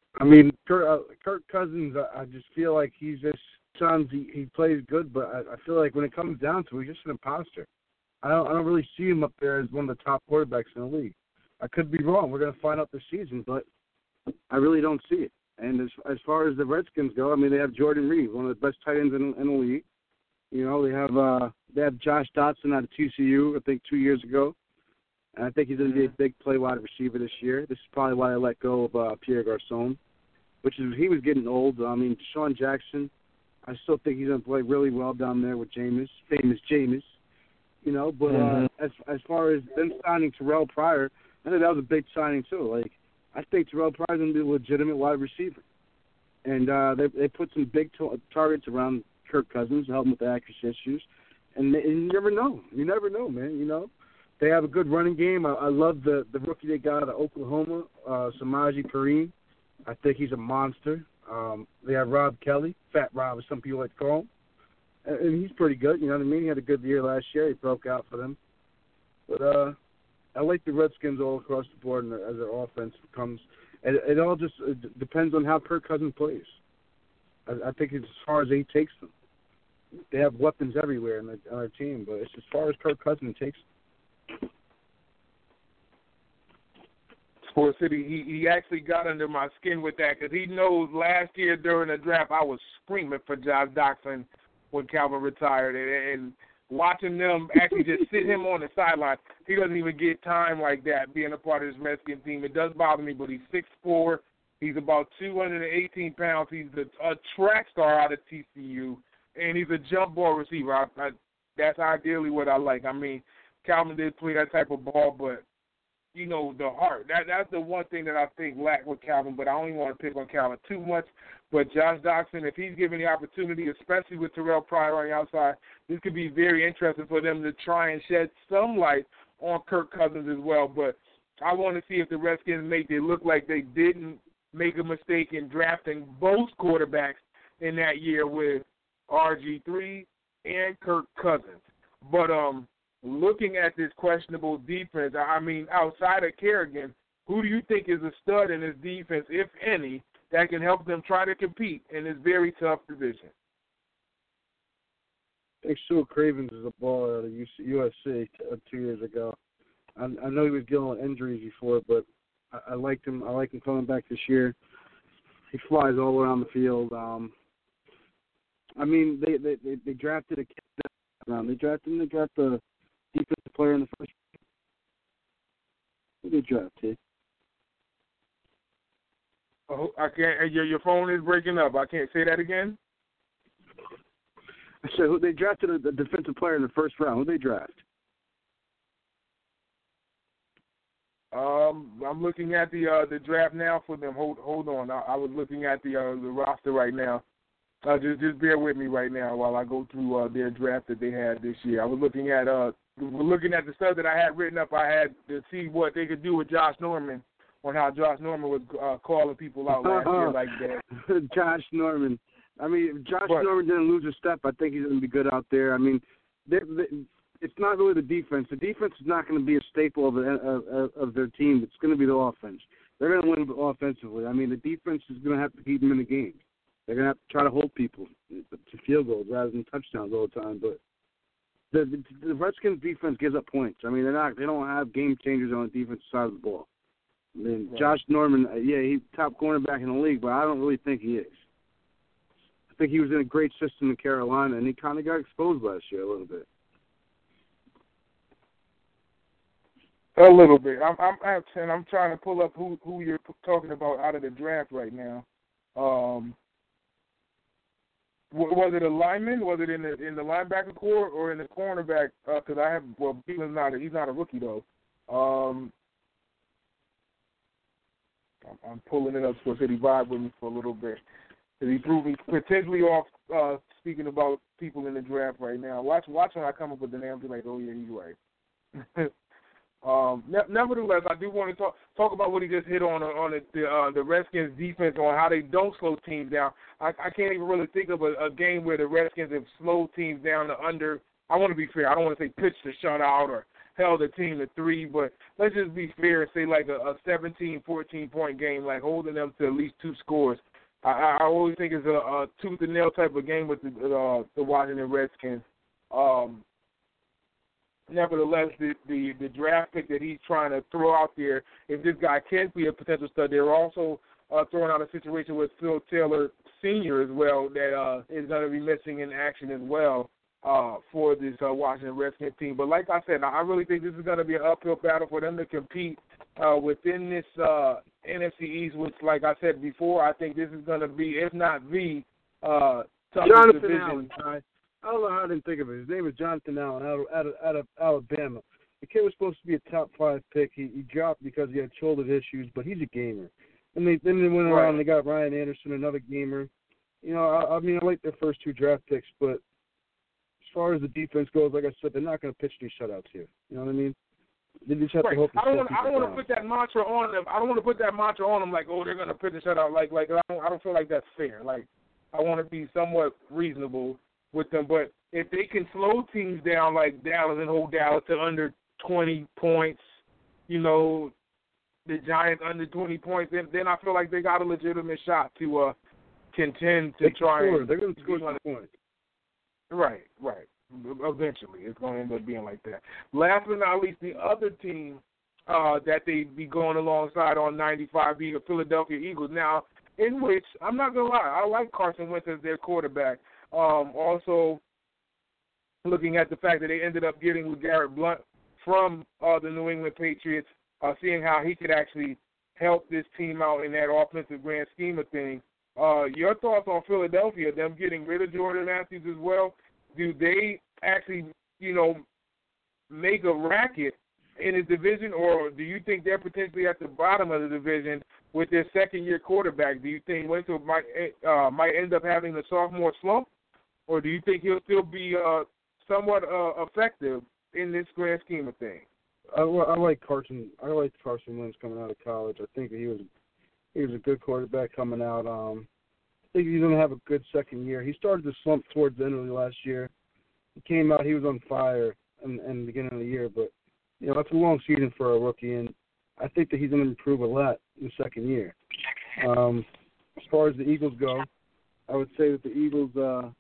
I mean, Kirk Cousins, I just feel like he plays good, but I feel like when it comes down to it, he's just an imposter. I don't really see him up there as one of the top quarterbacks in the league. I could be wrong. We're going to find out this season, but I really don't see it. And as far as the Redskins go, I mean, they have Jordan Reed, one of the best tight ends in the league. You know, they have Josh Dotson out of TCU, I think 2 years ago. And I think he's going to be a big play wide receiver this year. This is probably why I let go of Pierre Garçon, he was getting old. I mean, Deshaun Jackson, I still think he's going to play really well down there with famous Jameis. You know, but as far as them signing Terrell Pryor, I think that was a big signing too. Like, I think Terrell Pryor's going to be a legitimate wide receiver. And they put some big targets around Kirk Cousins to help him with the accuracy issues. And you never know. You never know, man, you know. They have a good running game. I love the rookie they got out of Oklahoma, Samaje Perine. I think he's a monster. They have Rob Kelly, Fat Rob, as some people like to call him. And he's pretty good, you know what I mean? He had a good year last year. He broke out for them. But I like the Redskins all across the board as their offense comes. It all just depends on how Kirk Cousins plays. I think it's as far as he takes them. They have weapons everywhere on their team, but it's as far as Kirk Cousins takes them. Sports City, he actually got under my skin with that because he knows last year during the draft I was screaming for Josh Doctson when Calvin retired, and watching them actually just sit him on the sideline, he doesn't even get time like that being a part of this Redskins team. It does bother me, but he's 6'4", he's about 218 pounds, he's a track star out of TCU, and he's a jump ball receiver. That's ideally what I like. I mean, Calvin did play that type of ball, but you know, the heart. That's the one thing that I think lacked with Calvin, but I don't even want to pick on Calvin too much. But Josh Doctson, if he's given the opportunity, especially with Terrell Pryor on the outside, this could be very interesting for them to try and shed some light on Kirk Cousins as well. But I want to see if the Redskins make it look like they didn't make a mistake in drafting both quarterbacks in that year with RG3 and Kirk Cousins. But looking at this questionable defense, I mean, outside of Kerrigan, who do you think is a stud in this defense, if any, that can help them try to compete in this very tough division? I think Stuart Cravens is a baller out of USC 2 years ago. I know he was dealing with injuries before, but I liked him. I like him coming back this year. He flies all around the field. I mean, they drafted a kid round. They got the defensive player in the first round. Who did they draft, T? Oh, I can't. Your phone is breaking up. I can't say that again. I said they drafted a defensive player in the first round. Who did they draft? I'm looking at the draft now for them. Hold on. I was looking at the roster right now. Just bear with me right now while I go through their draft that they had this year. I was looking at the stuff that I had written up. I had to see what they could do with Josh Norman, on how Josh Norman was calling people out last year like that. Josh Norman. I mean, if Josh Norman didn't lose a step, I think he's going to be good out there. I mean, it's not really the defense. The defense is not going to be a staple of their team. It's going to be the offense. They're going to win offensively. I mean, the defense is going to have to keep them in the game. They're going to have to try to hold people to field goals rather than touchdowns all the time. But the Redskins defense gives up points. I mean, they don't have game changers on the defensive side of the ball. I mean, right. Josh Norman, he's top cornerback in the league, but I don't really think he is. I think he was in a great system in Carolina, and he kind of got exposed last year a little bit. A little bit. I'm trying to pull up who you're talking about out of the draft right now. Was it a lineman? Was it in the linebacker core or in the cornerback? Because he's not a rookie though. I'm pulling it up so he vibe with me for a little bit. He proved me potentially off speaking about people in the draft right now. Watch when I come up with the name, be like, oh yeah, he's right. Nevertheless, I do want to talk about what he just hit on the Redskins defense, on how they don't slow teams down. I can't even really think of a game where the Redskins have slowed teams down to under. I want to be fair. I don't want to say pitch to shut out or held a team to 3, but let's just be fair and say like a 17, 14-point game, like holding them to at least 2 scores. I always think it's a tooth and nail type of game with the Washington Redskins. Nevertheless, the draft pick that he's trying to throw out there, if this guy can be a potential stud, they're also throwing out a situation with Phil Taylor Sr. as well that is going to be missing in action as well for this Washington Redskins team. But like I said, I really think this is going to be an uphill battle for them to compete within this NFC East, which, like I said before, I think this is going to be, if not the toughest Jonathan division. Allen. I don't know how I didn't think of it. His name is Jonathan Allen out of Alabama. The kid was supposed to be a top 5 pick. He dropped because he had shoulder issues, but he's a gamer. And then they went around and they got Ryan Anderson, another gamer. You know, I like their first 2 draft picks, but as far as the defense goes, like I said, they're not going to pitch these shutouts here. You know what I mean? They just have to hope. I don't want to put that mantra on them. I don't want to put that mantra on them like, oh, they're going to pitch a shutout. Like I don't feel like that's fair. Like, I want to be somewhat reasonable with them, but if they can slow teams down like Dallas and hold Dallas to under 20 points, you know, the Giants under 20 points, then I feel like they got a legitimate shot to contend to try and they're going to score 20 points. Right. Eventually, it's going to end up being like that. Last but not least, the other team that they be going alongside on 95 being the Philadelphia Eagles. Now, in which, I'm not going to lie, I like Carson Wentz as their quarterback. Also, looking at the fact that they ended up getting LeGarrette Blount from the New England Patriots, seeing how he could actually help this team out in that offensive grand scheme of things. Your thoughts on Philadelphia, them getting rid of Jordan Matthews as well? Do they actually, you know, make a racket in his division, or do you think they're potentially at the bottom of the division with their second-year quarterback? Do you think Wentzel might end up having the sophomore slump, or do you think he'll still be somewhat effective in this grand scheme of things? I like Carson. I liked Carson Wentz coming out of college. I think he was a good quarterback coming out. I think he's going to have a good second year. He started to slump towards the end of the last year. He came out, he was on fire in the beginning of the year, but you know, that's a long season for a rookie, and I think that he's going to improve a lot in the second year. As far as the Eagles go, I would say that the Eagles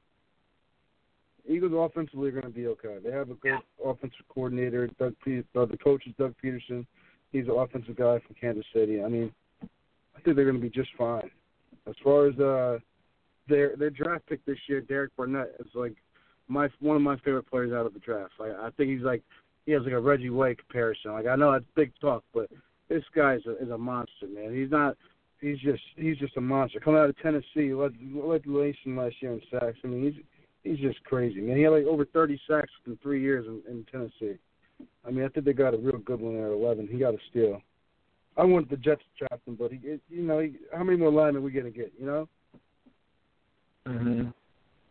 offensively are going to be okay. They have a good offensive coordinator. The coach is Doug Peterson. He's an offensive guy from Kansas City. I mean, I think they're going to be just fine. As far as their draft pick this year, Derek Barnett, is like one of my favorite players out of the draft. I think he has like a Reggie White comparison. Like, I know that's big talk, but this guy is a monster, man. He's just a monster. Coming out of Tennessee, led the nation last year in sacks. I mean, he's just crazy, man. He had like over 30 sacks in 3 years in Tennessee. I mean, I think they got a real good one there at 11. He got a steal. I wanted the Jets to draft him, but how many more linemen are we gonna get? You know. Mhm.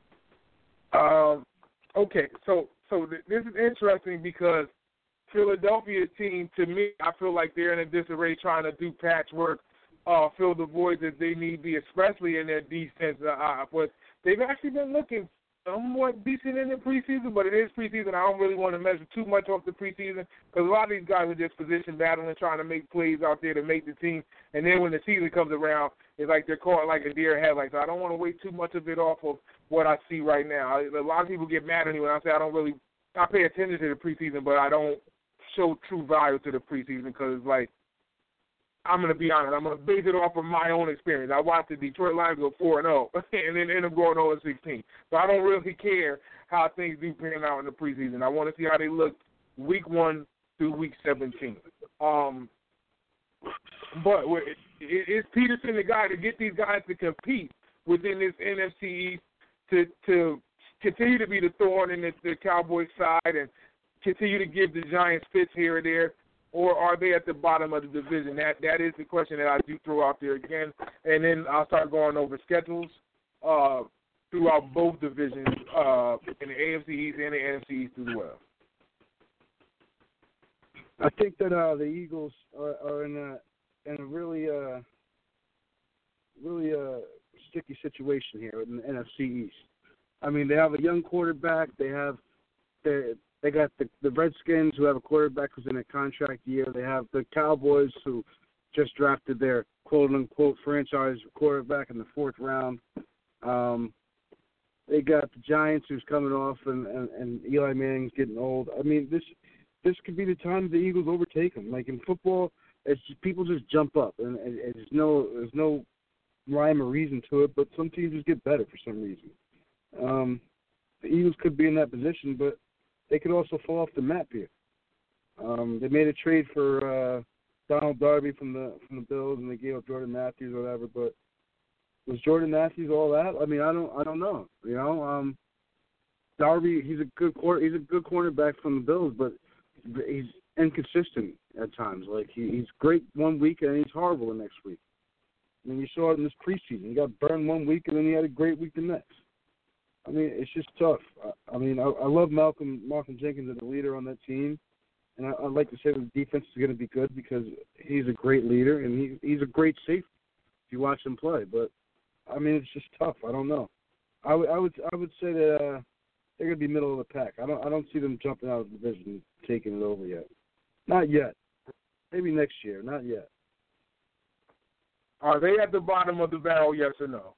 Okay, so this is interesting because Philadelphia's team, to me, I feel like they're in a disarray trying to do patchwork, fill the voids that they need to, especially in their defense. But they've actually been looking somewhat decent in the preseason, but it is preseason. I don't really want to measure too much off the preseason because a lot of these guys are just position battling, trying to make plays out there to make the team. And then when the season comes around, it's like they're caught like a deer in headlights. So I don't want to weigh too much of it off of what I see right now. A lot of people get mad at me when I say I pay attention to the preseason, but I don't show true value to the preseason because, like, I'm going to be honest, I'm going to base it off of my own experience. I watched the Detroit Lions go 4-0 and then end up going 0-16. So I don't really care how things do pan out in the preseason. I want to see how they look week 1 through week 17. But is Peterson the guy to get these guys to compete within this NFC East to continue to be the thorn in the Cowboys' side and continue to give the Giants fits here and there? Or are they at the bottom of the division? That is the question that I do throw out there again. And then I'll start going over schedules throughout both divisions in the AFC East and the NFC East as well. I think that the Eagles are in a really sticky situation here in the NFC East. I mean, they have a young quarterback. They have They got the Redskins, who have a quarterback who's in a contract year. They have the Cowboys, who just drafted their quote-unquote franchise quarterback in the 4th round. They got the Giants, who's coming off, and Eli Manning's getting old. I mean, this could be the time the Eagles overtake them. Like in football, people just jump up, and there's no rhyme or reason to it, but some teams just get better for some reason. The Eagles could be in that position, but they could also fall off the map here. They made a trade for Donald Darby from the Bills, and they gave up Jordan Matthews or whatever. But was Jordan Matthews all that? I mean, I don't know. You know, Darby, he's a good cornerback from the Bills, but he's inconsistent at times. Like he's great one week and he's horrible the next week. I mean, you saw it in this preseason. He got burned one week and then he had a great week the next. I mean, it's just tough. I love Malcolm Jenkins as a leader on that team, and I'd like to say the defense is going to be good because he's a great leader and he's a great safety if you watch him play. But I mean, it's just tough. I don't know. I would say that they're going to be middle of the pack. I don't see them jumping out of the division and taking it over yet. Not yet. Maybe next year. Not yet. Are they at the bottom of the barrel? Yes or no?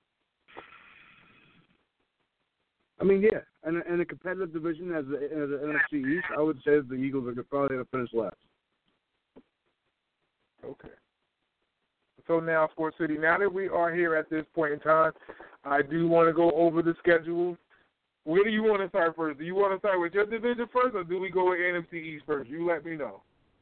I mean, yeah. In a competitive division as the NFC East, I would say the Eagles are probably going to finish last. Okay. So now, Sports City, now that we are here at this point in time, I do want to go over the schedule. Where do you want to start first? Do you want to start with your division first, or do we go with NFC East first? You let me know.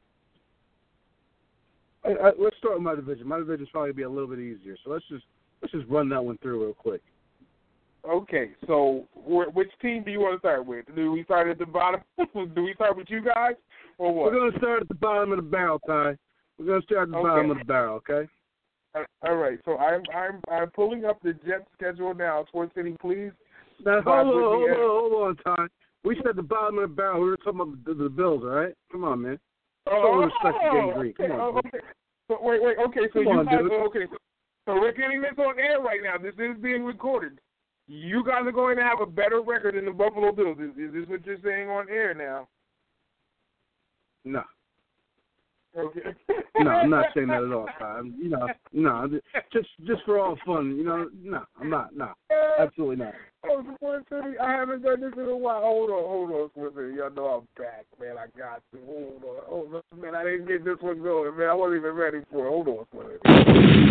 Let's start with my division. My division is probably going to be a little bit easier. So let's just run that one through real quick. Okay, so which team do you want to start with? Do we start at the bottom? Do we start with you guys, or what? We're going to start at the bottom of the barrel, Ty. We're going to start at the bottom of the barrel, okay? All right. So I'm pulling up the Jets schedule now. Sports City, please. Now hold on, Ty. We said the bottom of the barrel. We were talking about the Bills, all right? Come on, man. Respect the game Greek. Come on. Okay. So wait. Okay. So So we're getting this on air right now. This is being recorded. You guys are going to have a better record than the Buffalo Bills. Is this what you're saying on air now? No. Okay. No, I'm not saying that at all, Ty. No, just for all fun. No, I'm not. No, absolutely not. Oh, Sports City, I haven't done this in a while. Hold on, Sports City. Y'all know I'm back, man. I got to. Hold on, man. I didn't get this one going, man. I wasn't even ready for it. Hold on, Sports City.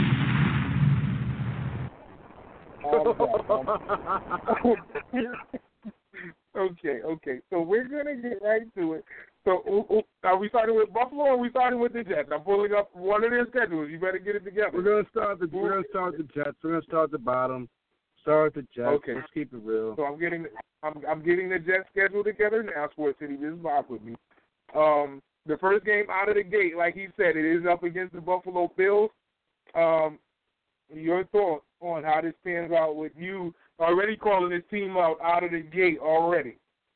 Okay. So we're gonna get right to it. So are we starting with Buffalo or are we starting with the Jets? I'm pulling up one of their schedules. You better get it together. We're gonna start with the Jets. We're gonna start at the bottom. Start with the Jets. Okay. Let's keep it real. So I'm getting the Jets schedule together now. Sports City, this is Bob with me. The first game out of the gate, like he said, it is up against the Buffalo Bills. Your thoughts on how this pans out with you already calling this team out of the gate already?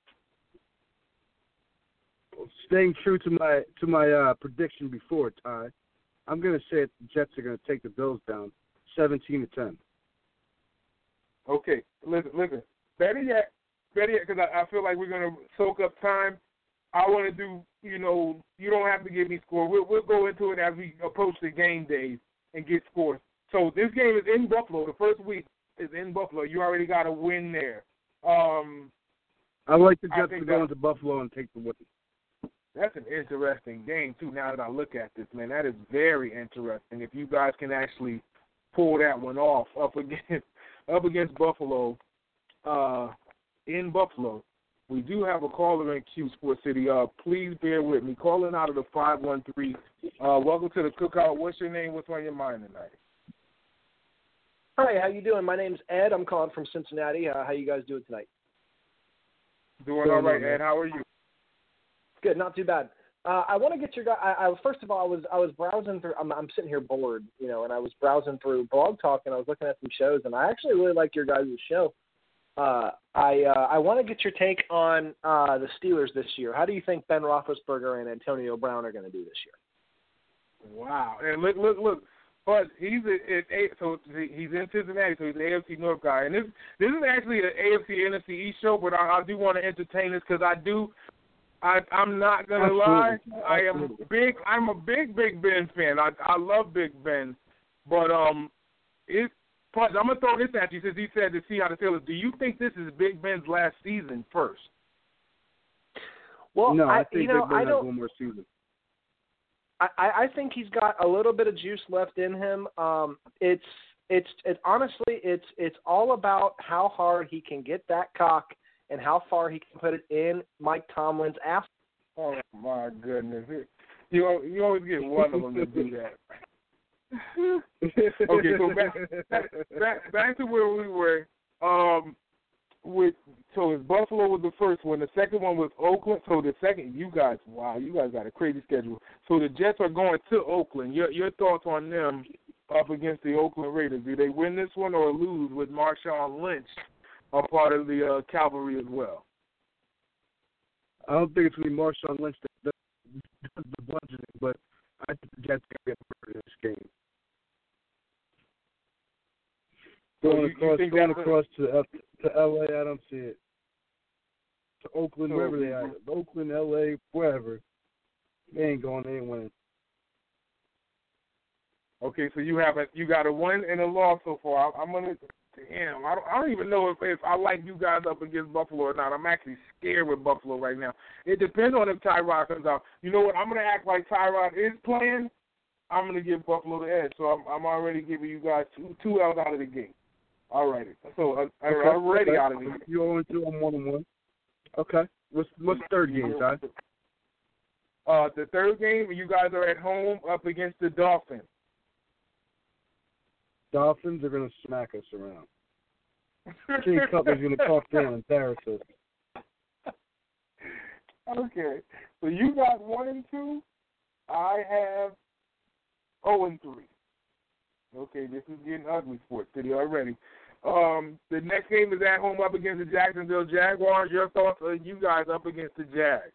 Staying true to my prediction before, Ty, I'm going to say the Jets are going to take the Bills down 17-10. Okay, listen. Better yet, because I feel like we're going to soak up time. I want to do, you don't have to give me score. We'll go into it as we approach the game days and get scores. So this game is in Buffalo. The first week is in Buffalo. You already got a win there. I like the Jets to go into Buffalo and take the win. That's an interesting game, too, now that I look at this, man. That is very interesting. If you guys can actually pull that one off up against Buffalo, in Buffalo. We do have a caller in Q, Sports City. Please bear with me. Calling out of the 513. Welcome to the Cookout. What's your name? What's on your mind tonight? Hi, how you doing? My name's Ed. I'm calling from Cincinnati. How you guys doing tonight? Doing all right, Ed. How are you? Good, not too bad. I want to get your guys. First of all, I was browsing through. I'm sitting here bored, and I was browsing through Blog Talk, and I was looking at some shows, and I actually really like your guys' show. I want to get your take on the Steelers this year. How do you think Ben Roethlisberger and Antonio Brown are going to do this year? Wow! And look. But he's he's in Cincinnati, so he's an AFC North guy. And this is actually an AFC NFC East show, but I do want to entertain this because I'm not gonna lie. I'm a big Ben fan. I love Big Ben, but I'm gonna throw this at you since he said to see how the Steelers. Do you think this is Big Ben's last season first? Well, no, I think Big Ben has one more season. I think he's got a little bit of juice left in him. It's honestly it's all about how hard he can get that cock and how far he can put it in Mike Tomlin's ass. Oh my goodness! You always get one of them to do that. Okay, so back to where we were. So Buffalo was the first one. The second one was Oakland. So the second, you guys got a crazy schedule. So the Jets are going to Oakland. Your thoughts on them up against the Oakland Raiders? Do they win this one or lose with Marshawn Lynch a part of the cavalry as well? I don't think it's going to be Marshawn Lynch that does the bludgeoning, but I think the Jets are going to get murdered in this game. Going across to L.A., I don't see it. To Oakland, wherever they are. Oakland, L.A., wherever. They ain't winning. Okay, so you got a win and a loss so far. I don't even know if I like you guys up against Buffalo or not. I'm actually scared with Buffalo right now. It depends on if Tyrod comes out. You know what? I'm going to act like Tyrod is playing. I'm going to give Buffalo the edge. So I'm already giving you guys two out of the gate. All right. So I'm already out of the gate. You're 0-2, I'm 1-1. Okay. What's the third game, Ty? The third game, you guys are at home up against the Dolphins. Dolphins are going to smack us around. King Cutler's going to talk down and embarrass us. Okay. So you got 1-2. I have 0-3. Okay, this is getting ugly, Sports City, already. The next game is at home up against the Jacksonville Jaguars. Your thoughts on you guys up against the Jags?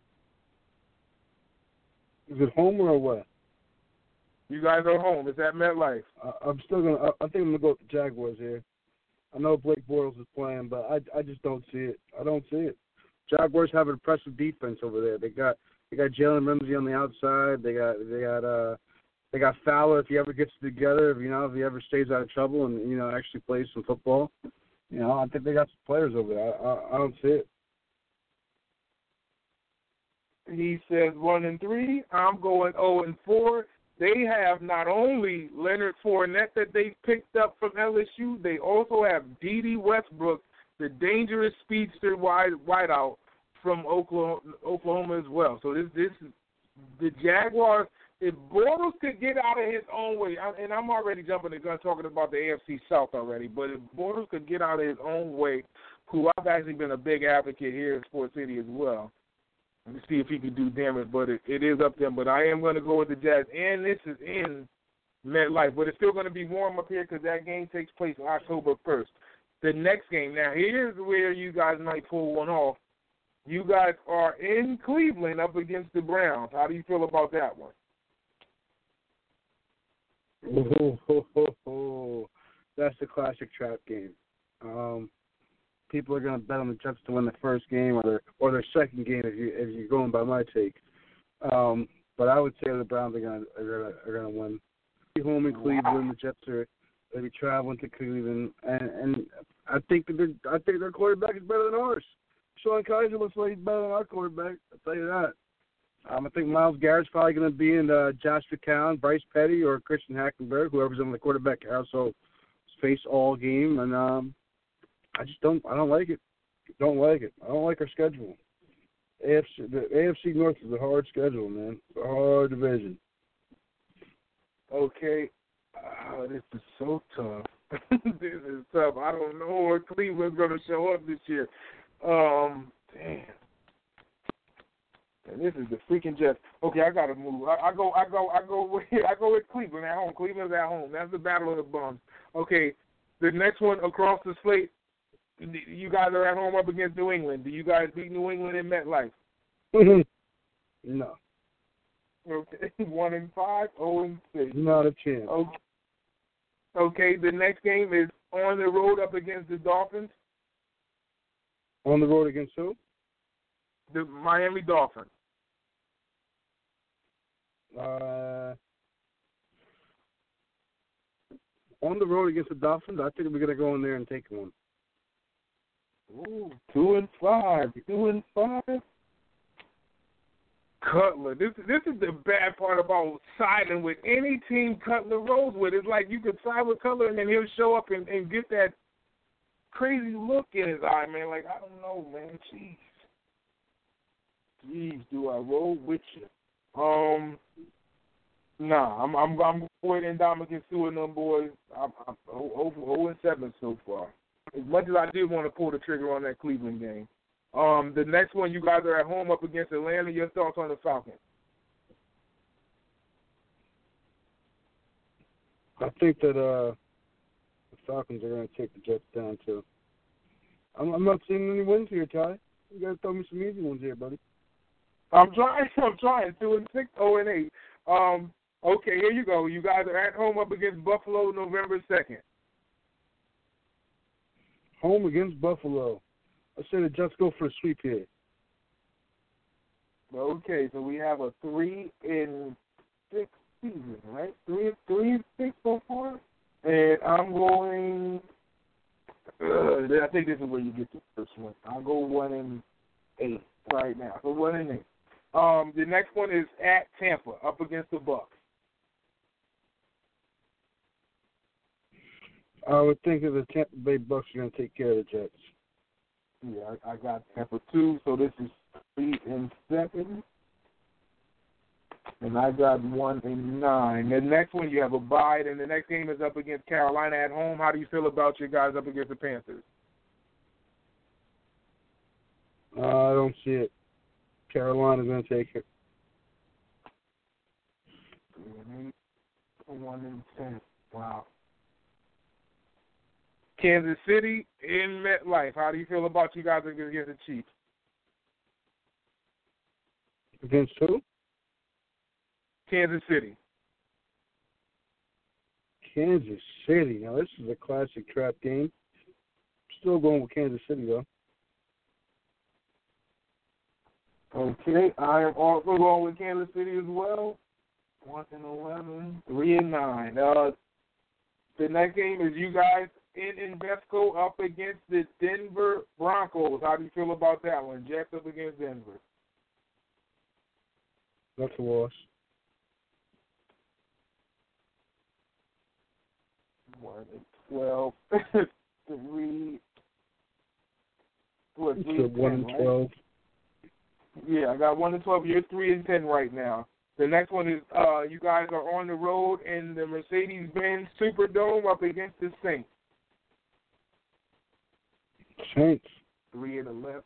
Is it home or what? You guys are home. It's at MetLife. I think I'm gonna go with the Jaguars here. I know Blake Bortles is playing, but I just don't see it. I don't see it. Jaguars have an impressive defense over there. They got Jalen Ramsey on the outside. They got Fowler if he ever gets together. If he ever stays out of trouble and actually plays some football. I think they got some players over there. I don't see it. He says 1-3. I'm going 0-4. They have not only Leonard Fournette that they picked up from LSU, they also have Dede Westbrook, the dangerous speedster wideout from Oklahoma as well. So this is the Jaguars. If Bortles could get out of his own way, and I'm already jumping the gun talking about the AFC South already, but if Bortles could get out of his own way, who I've actually been a big advocate here in Sports City as well, and see if he can do damage, but it is up to him. But I am going to go with the Jazz, and this is in MetLife. But it's still going to be warm up here because that game takes place October 1st. The next game, now here's where you guys might pull one off. You guys are in Cleveland up against the Browns. How do you feel about that one? That's a classic trap game. People are going to bet on the Jets to win the first game or their second game if you're going by my take. But I would say the Browns are going to win. Home in Cleveland, the Jets are going to be traveling to Cleveland, and I think their quarterback is better than ours. Sean Kaiser looks like he's better than our quarterback. I'll tell you that. I think Myles Garrett's probably going to be in Josh McCown, Bryce Petty, or Christian Hackenberg, whoever's on the quarterback carousel, face all game, and I don't like it. Don't like it. I don't like our schedule. The AFC North is a hard schedule, man. It's a hard division. Okay. This is so tough. This is tough. I don't know if Cleveland's going to show up this year. Damn. And this is the freaking Jets. Okay, I gotta move. I go with Cleveland at home. Cleveland's at home. That's the battle of the bums. Okay, the next one across the slate. You guys are at home up against New England. Do you guys beat New England in MetLife? No. Okay, 1-5, 0-6. Not a chance. Okay. Okay, the next game is on the road up against the Dolphins. On the road against who? The Miami Dolphins. On the road against the Dolphins, I think we're going to go in there and take one. Ooh, 2-5. 2-5. Cutler. This is the bad part about siding with any team Cutler rolls with. It's like you could side with Cutler and then he'll show up and get that crazy look in his eye, man. Like, I don't know, man. Jeez, do I roll with you? Nah, I'm going in down against two of them boys. I'm 0-7 so far. As much as I did want to pull the trigger on that Cleveland game. The next one, you guys are at home up against Atlanta. Your thoughts on the Falcons? I think that the Falcons are going to take the Jets down, too. I'm not seeing any wins here, Ty. You got to throw me some easy ones here, buddy. I'm trying. 2-6, 0-8. Okay, here you go. You guys are at home up against Buffalo November 2nd. Home against Buffalo. I say the Jets go for a sweep here. Okay, so we have a 3-6 season, right? 3-6 so far, and I'm going. I think this is where you get the first one. I'll go 1-8 right now. So 1-8. The next one is at Tampa, up against the Bucs. I would think that the Tampa Bay Bucs are going to take care of the Jets. Yeah, I got Tampa 2, so this is 3-7. And I got 1-9. The next one, you have a bye, and the next game is up against Carolina at home. How do you feel about your guys up against the Panthers? I don't see it. Carolina's going to take it. 1-10. Wow. Kansas City in MetLife. How do you feel about you guys against the Chiefs? Against who? Kansas City. Kansas City. Now, this is a classic trap game. Still going with Kansas City, though. Okay, I am also going with Kansas City as well. 1-11, 3-9. The next game is you guys in Invesco up against the Denver Broncos. How do you feel about that one? Jets up against Denver. That's a loss. 1-12, 3. What? 1-12. Right? Yeah, I got 1-12. You're 3-10 right now. The next one is you guys are on the road in the Mercedes-Benz Superdome up against the Saints. Saints. 3-11.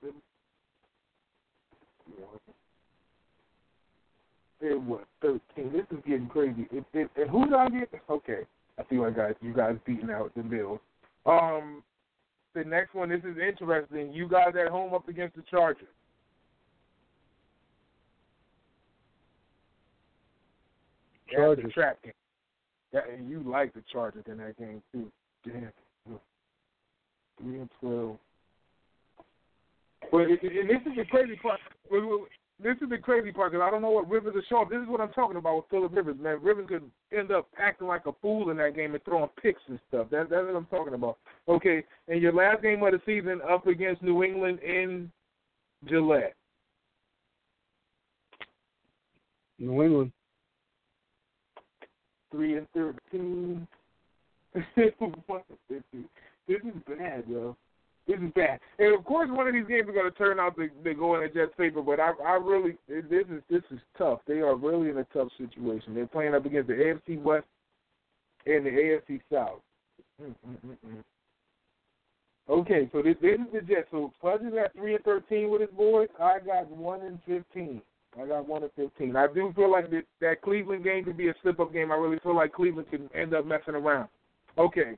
It was 13. This is getting crazy. And who did I get? Okay, I see what you guys beating out the Bills. The next one, this is interesting. You guys at home up against the Chargers. Chargers. That's a trap game. And you like the Chargers in that game too. Damn. 3-12. But and this is the crazy part. This is the crazy part because I don't know what Rivers is showing. This is what I'm talking about with Phillip Rivers, man. Rivers could end up acting like a fool in that game and throwing picks and stuff. That's what I'm talking about. Okay, and your last game of the season up against New England in Gillette. New England. 3-13. This is bad, yo. This is bad. And of course, one of these games are going to turn out to go in the Jets' favor. But I really, this is tough. They are really in a tough situation. They're playing up against the AFC West and the AFC South. Okay, so this is the Jets. So Fuzzy's got 3-13 with his boys. I got 1-15. I got 1-15. I do feel like that Cleveland game could be a slip-up game. I really feel like Cleveland could end up messing around. Okay.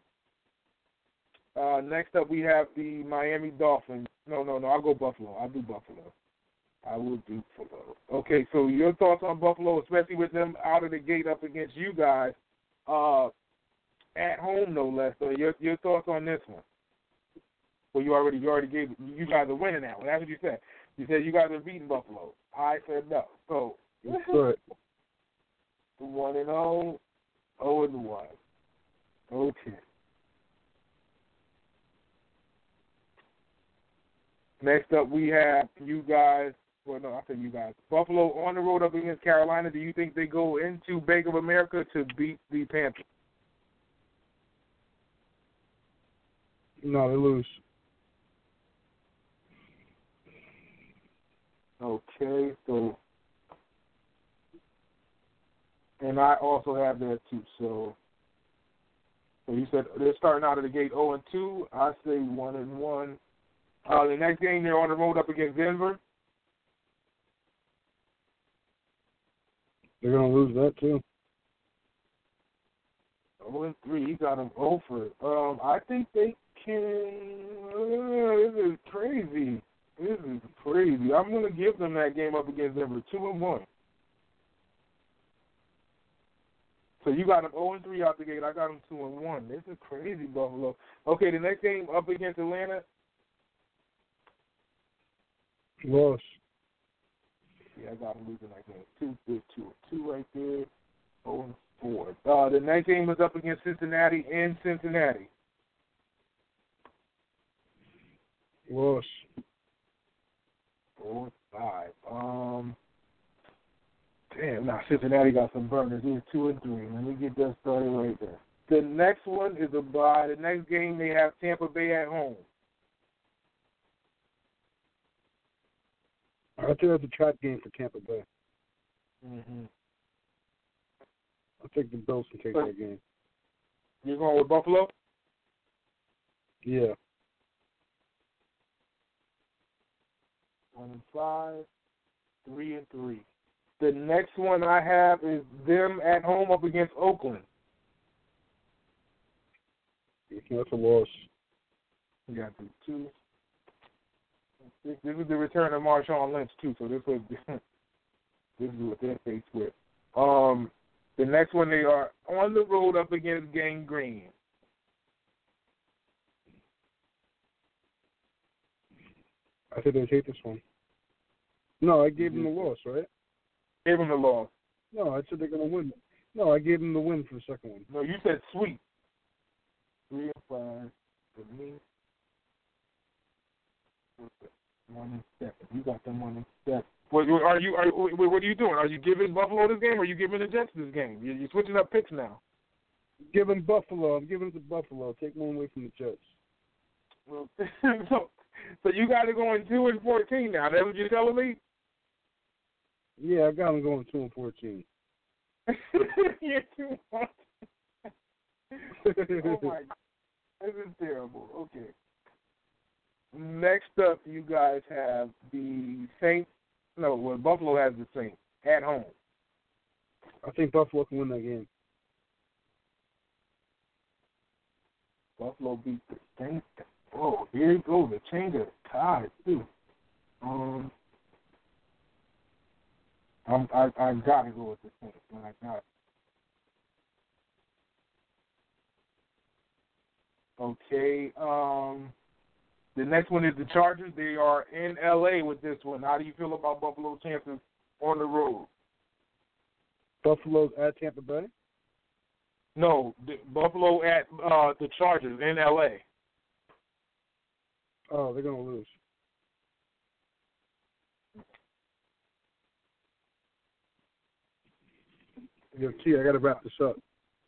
Next up, we have the Miami Dolphins. No, I'll go Buffalo. I'll do Buffalo. I will do Buffalo. Okay, so your thoughts on Buffalo, especially with them out of the gate up against you guys. at home, no less. So your thoughts on this one? Well, you already gave you guys are winning that one. That's what you said. You said you guys are beating Buffalo. I said no. So That's right. 1-0, 0-1. Okay. Next up, we have you guys. Well, no, I said you guys. Buffalo on the road up against Carolina. Do you think they go into Bank of America to beat the Panthers? No, they lose. Okay, so, and I also have that too. So you said they're starting out of the gate 0-2. I say 1-1. The next game they're on the road up against Denver. They're gonna lose that too. 0-3. You got them over. I think they can. This is crazy. This is crazy. I'm gonna give them that game up against Denver, 2-1. So you got them 0-3 out the gate. I got them 2-1. This is crazy, Buffalo. Okay, the next game up against Atlanta. Loss. Yeah, I got them losing that game. 2 right there. 0-4. The next game was up against Cincinnati in Cincinnati. Loss. 4-5. Damn, now Cincinnati got some burners. It's 2-3. Let me get that started right there. The next one is a bye. The next game they have Tampa Bay at home. I think that's a trap game for Tampa Bay. Mm-hmm. I think the Bills can take that game. You're going with Buffalo? Yeah. 1-5, 3-3. The next one I have is them at home up against Oakland. That's a loss. You got the 2. This is the return of Marshawn Lynch too, so this is what they're faced with. The next one they are on the road up against Gang Green. I think they take this one. No, I gave them the loss, right? Gave them the loss. No, I said they're gonna win. No, I gave them the win for the second one. No, you said sweep. 3-5 for me. 1-7. You got them 1-7. What are you doing? Are you giving Buffalo this game, or are you giving the Jets this game? You're switching up picks now. Giving Buffalo. I'm giving it to Buffalo. Take one away from the Jets. Well, so you got it going 2-14 now. That's what you're telling me? Yeah, I got them going 2-14. You're too much. Oh my! This is terrible. Okay. Next up, you guys have the Saints. No, well, Buffalo has the Saints at home. I think Buffalo can win that game. Buffalo beat the Saints. Oh, here you go. The change of tide too. I gotta go with the Saints, man. I got it. Okay. The next one is the Chargers. They are in L.A. with this one. How do you feel about Buffalo's chances on the road? Buffalo's at Tampa Bay? No, Buffalo at the Chargers in L.A. Oh, they're going to lose. Yo, T, I got to wrap this up.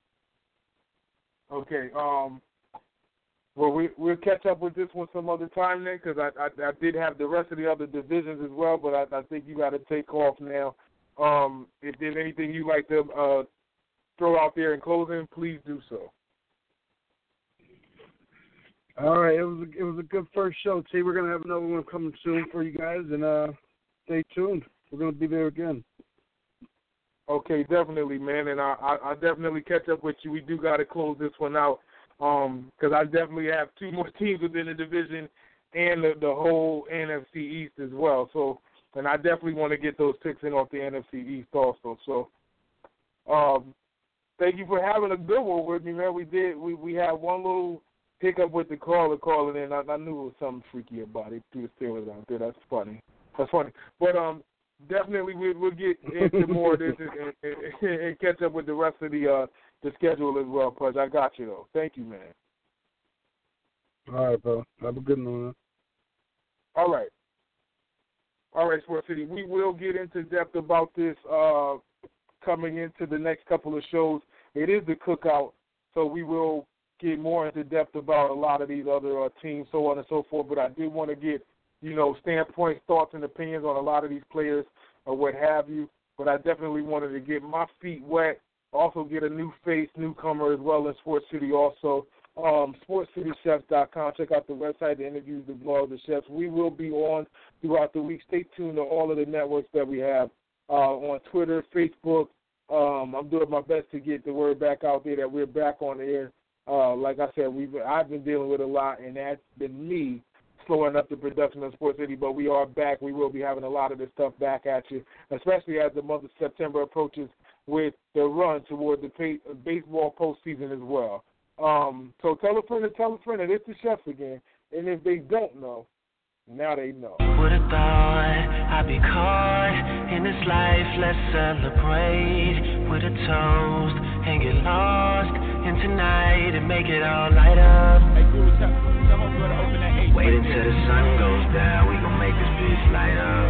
Okay. Well, we'll catch up with this one some other time then, because I did have the rest of the other divisions as well, but I think you got to take off now. If there's anything you'd like to throw out there in closing, please do so. All right, it was a good first show, T. We're gonna have another one coming soon for you guys, and stay tuned. We're gonna be there again. Okay, definitely, man, and I definitely catch up with you. We do got to close this one out. Because I definitely have two more teams within the division and the whole NFC East as well. So, and I definitely want to get those picks in off the NFC East also. So, Thank you for having a good one with me, man. We had one little hiccup with the caller calling in. I knew it was something freaky about it. Through the Steelers out there. That's funny. But definitely we'll get into more of this and catch up with the rest of the schedule as well, Pudge. I got you, though. Thank you, man. All right, bro. Have a good one, man. All right, Sports City. We will get into depth about this coming into the next couple of shows. It is the cookout, so we will get more into depth about a lot of these other teams, so on and so forth. But I did want to get, standpoints, thoughts, and opinions on a lot of these players or what have you. But I definitely wanted to get my feet wet, also get a new face, newcomer as well in Sports City also. SportsCityChefs.com. Check out the website, the interviews, the blog, the chefs. We will be on throughout the week. Stay tuned to all of the networks that we have on Twitter, Facebook. I'm doing my best to get the word back out there that we're back on the air. Like I said, I've been dealing with a lot, and that's been me slowing up the production of Sports City, but we are back. We will be having a lot of this stuff back at you, especially as the month of September approaches with the run toward the baseball postseason as well. So tell a friend, and it's the chefs again. And if they don't know, now they know. Would've thought I'd be caught in this life, let's celebrate with a toast and get lost in tonight and make it all light up. Hey, dude, tell homegirl to open that 8. Wait until the sun goes down, we gon' make this bitch light up.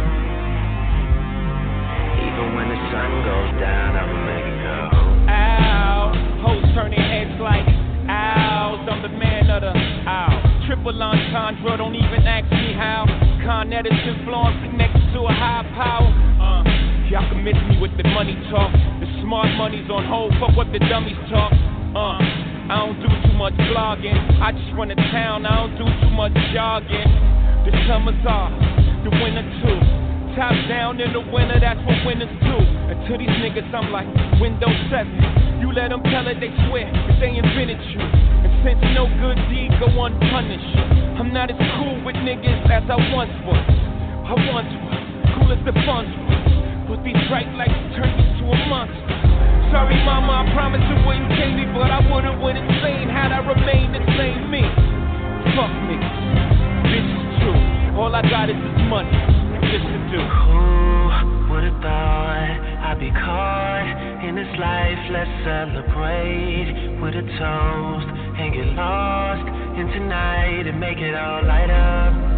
Even when the sun goes down, I'ma make it go. Ow, hoes turning heads like owls. I'm the man of the owl. Triple entendre, don't even ask me how. Con Edison Florence connected to a high power. Y'all can miss me with the money talk. The smart money's on hold, fuck what the dummies talk. I don't do too much blogging. I just run a town, I don't do too much jogging. The summer's off, the winter too. Top down in the winter, that's what winners do. And to these niggas, I'm like Windows 7. You let them tell it, they swear that they invented you. And since no good deed go unpunished, I'm not as cool with niggas as I once was. Cool as the funds was. But these bright lights turn me to a monster. Sorry, mama, I promised it wouldn't kill me, but I would've went insane had I remained the same me. Fuck niggas, this is true. All I got is this money, this to do. Who would've thought I'd be caught in this life, let's celebrate with a toast and get lost in tonight and make it all light up.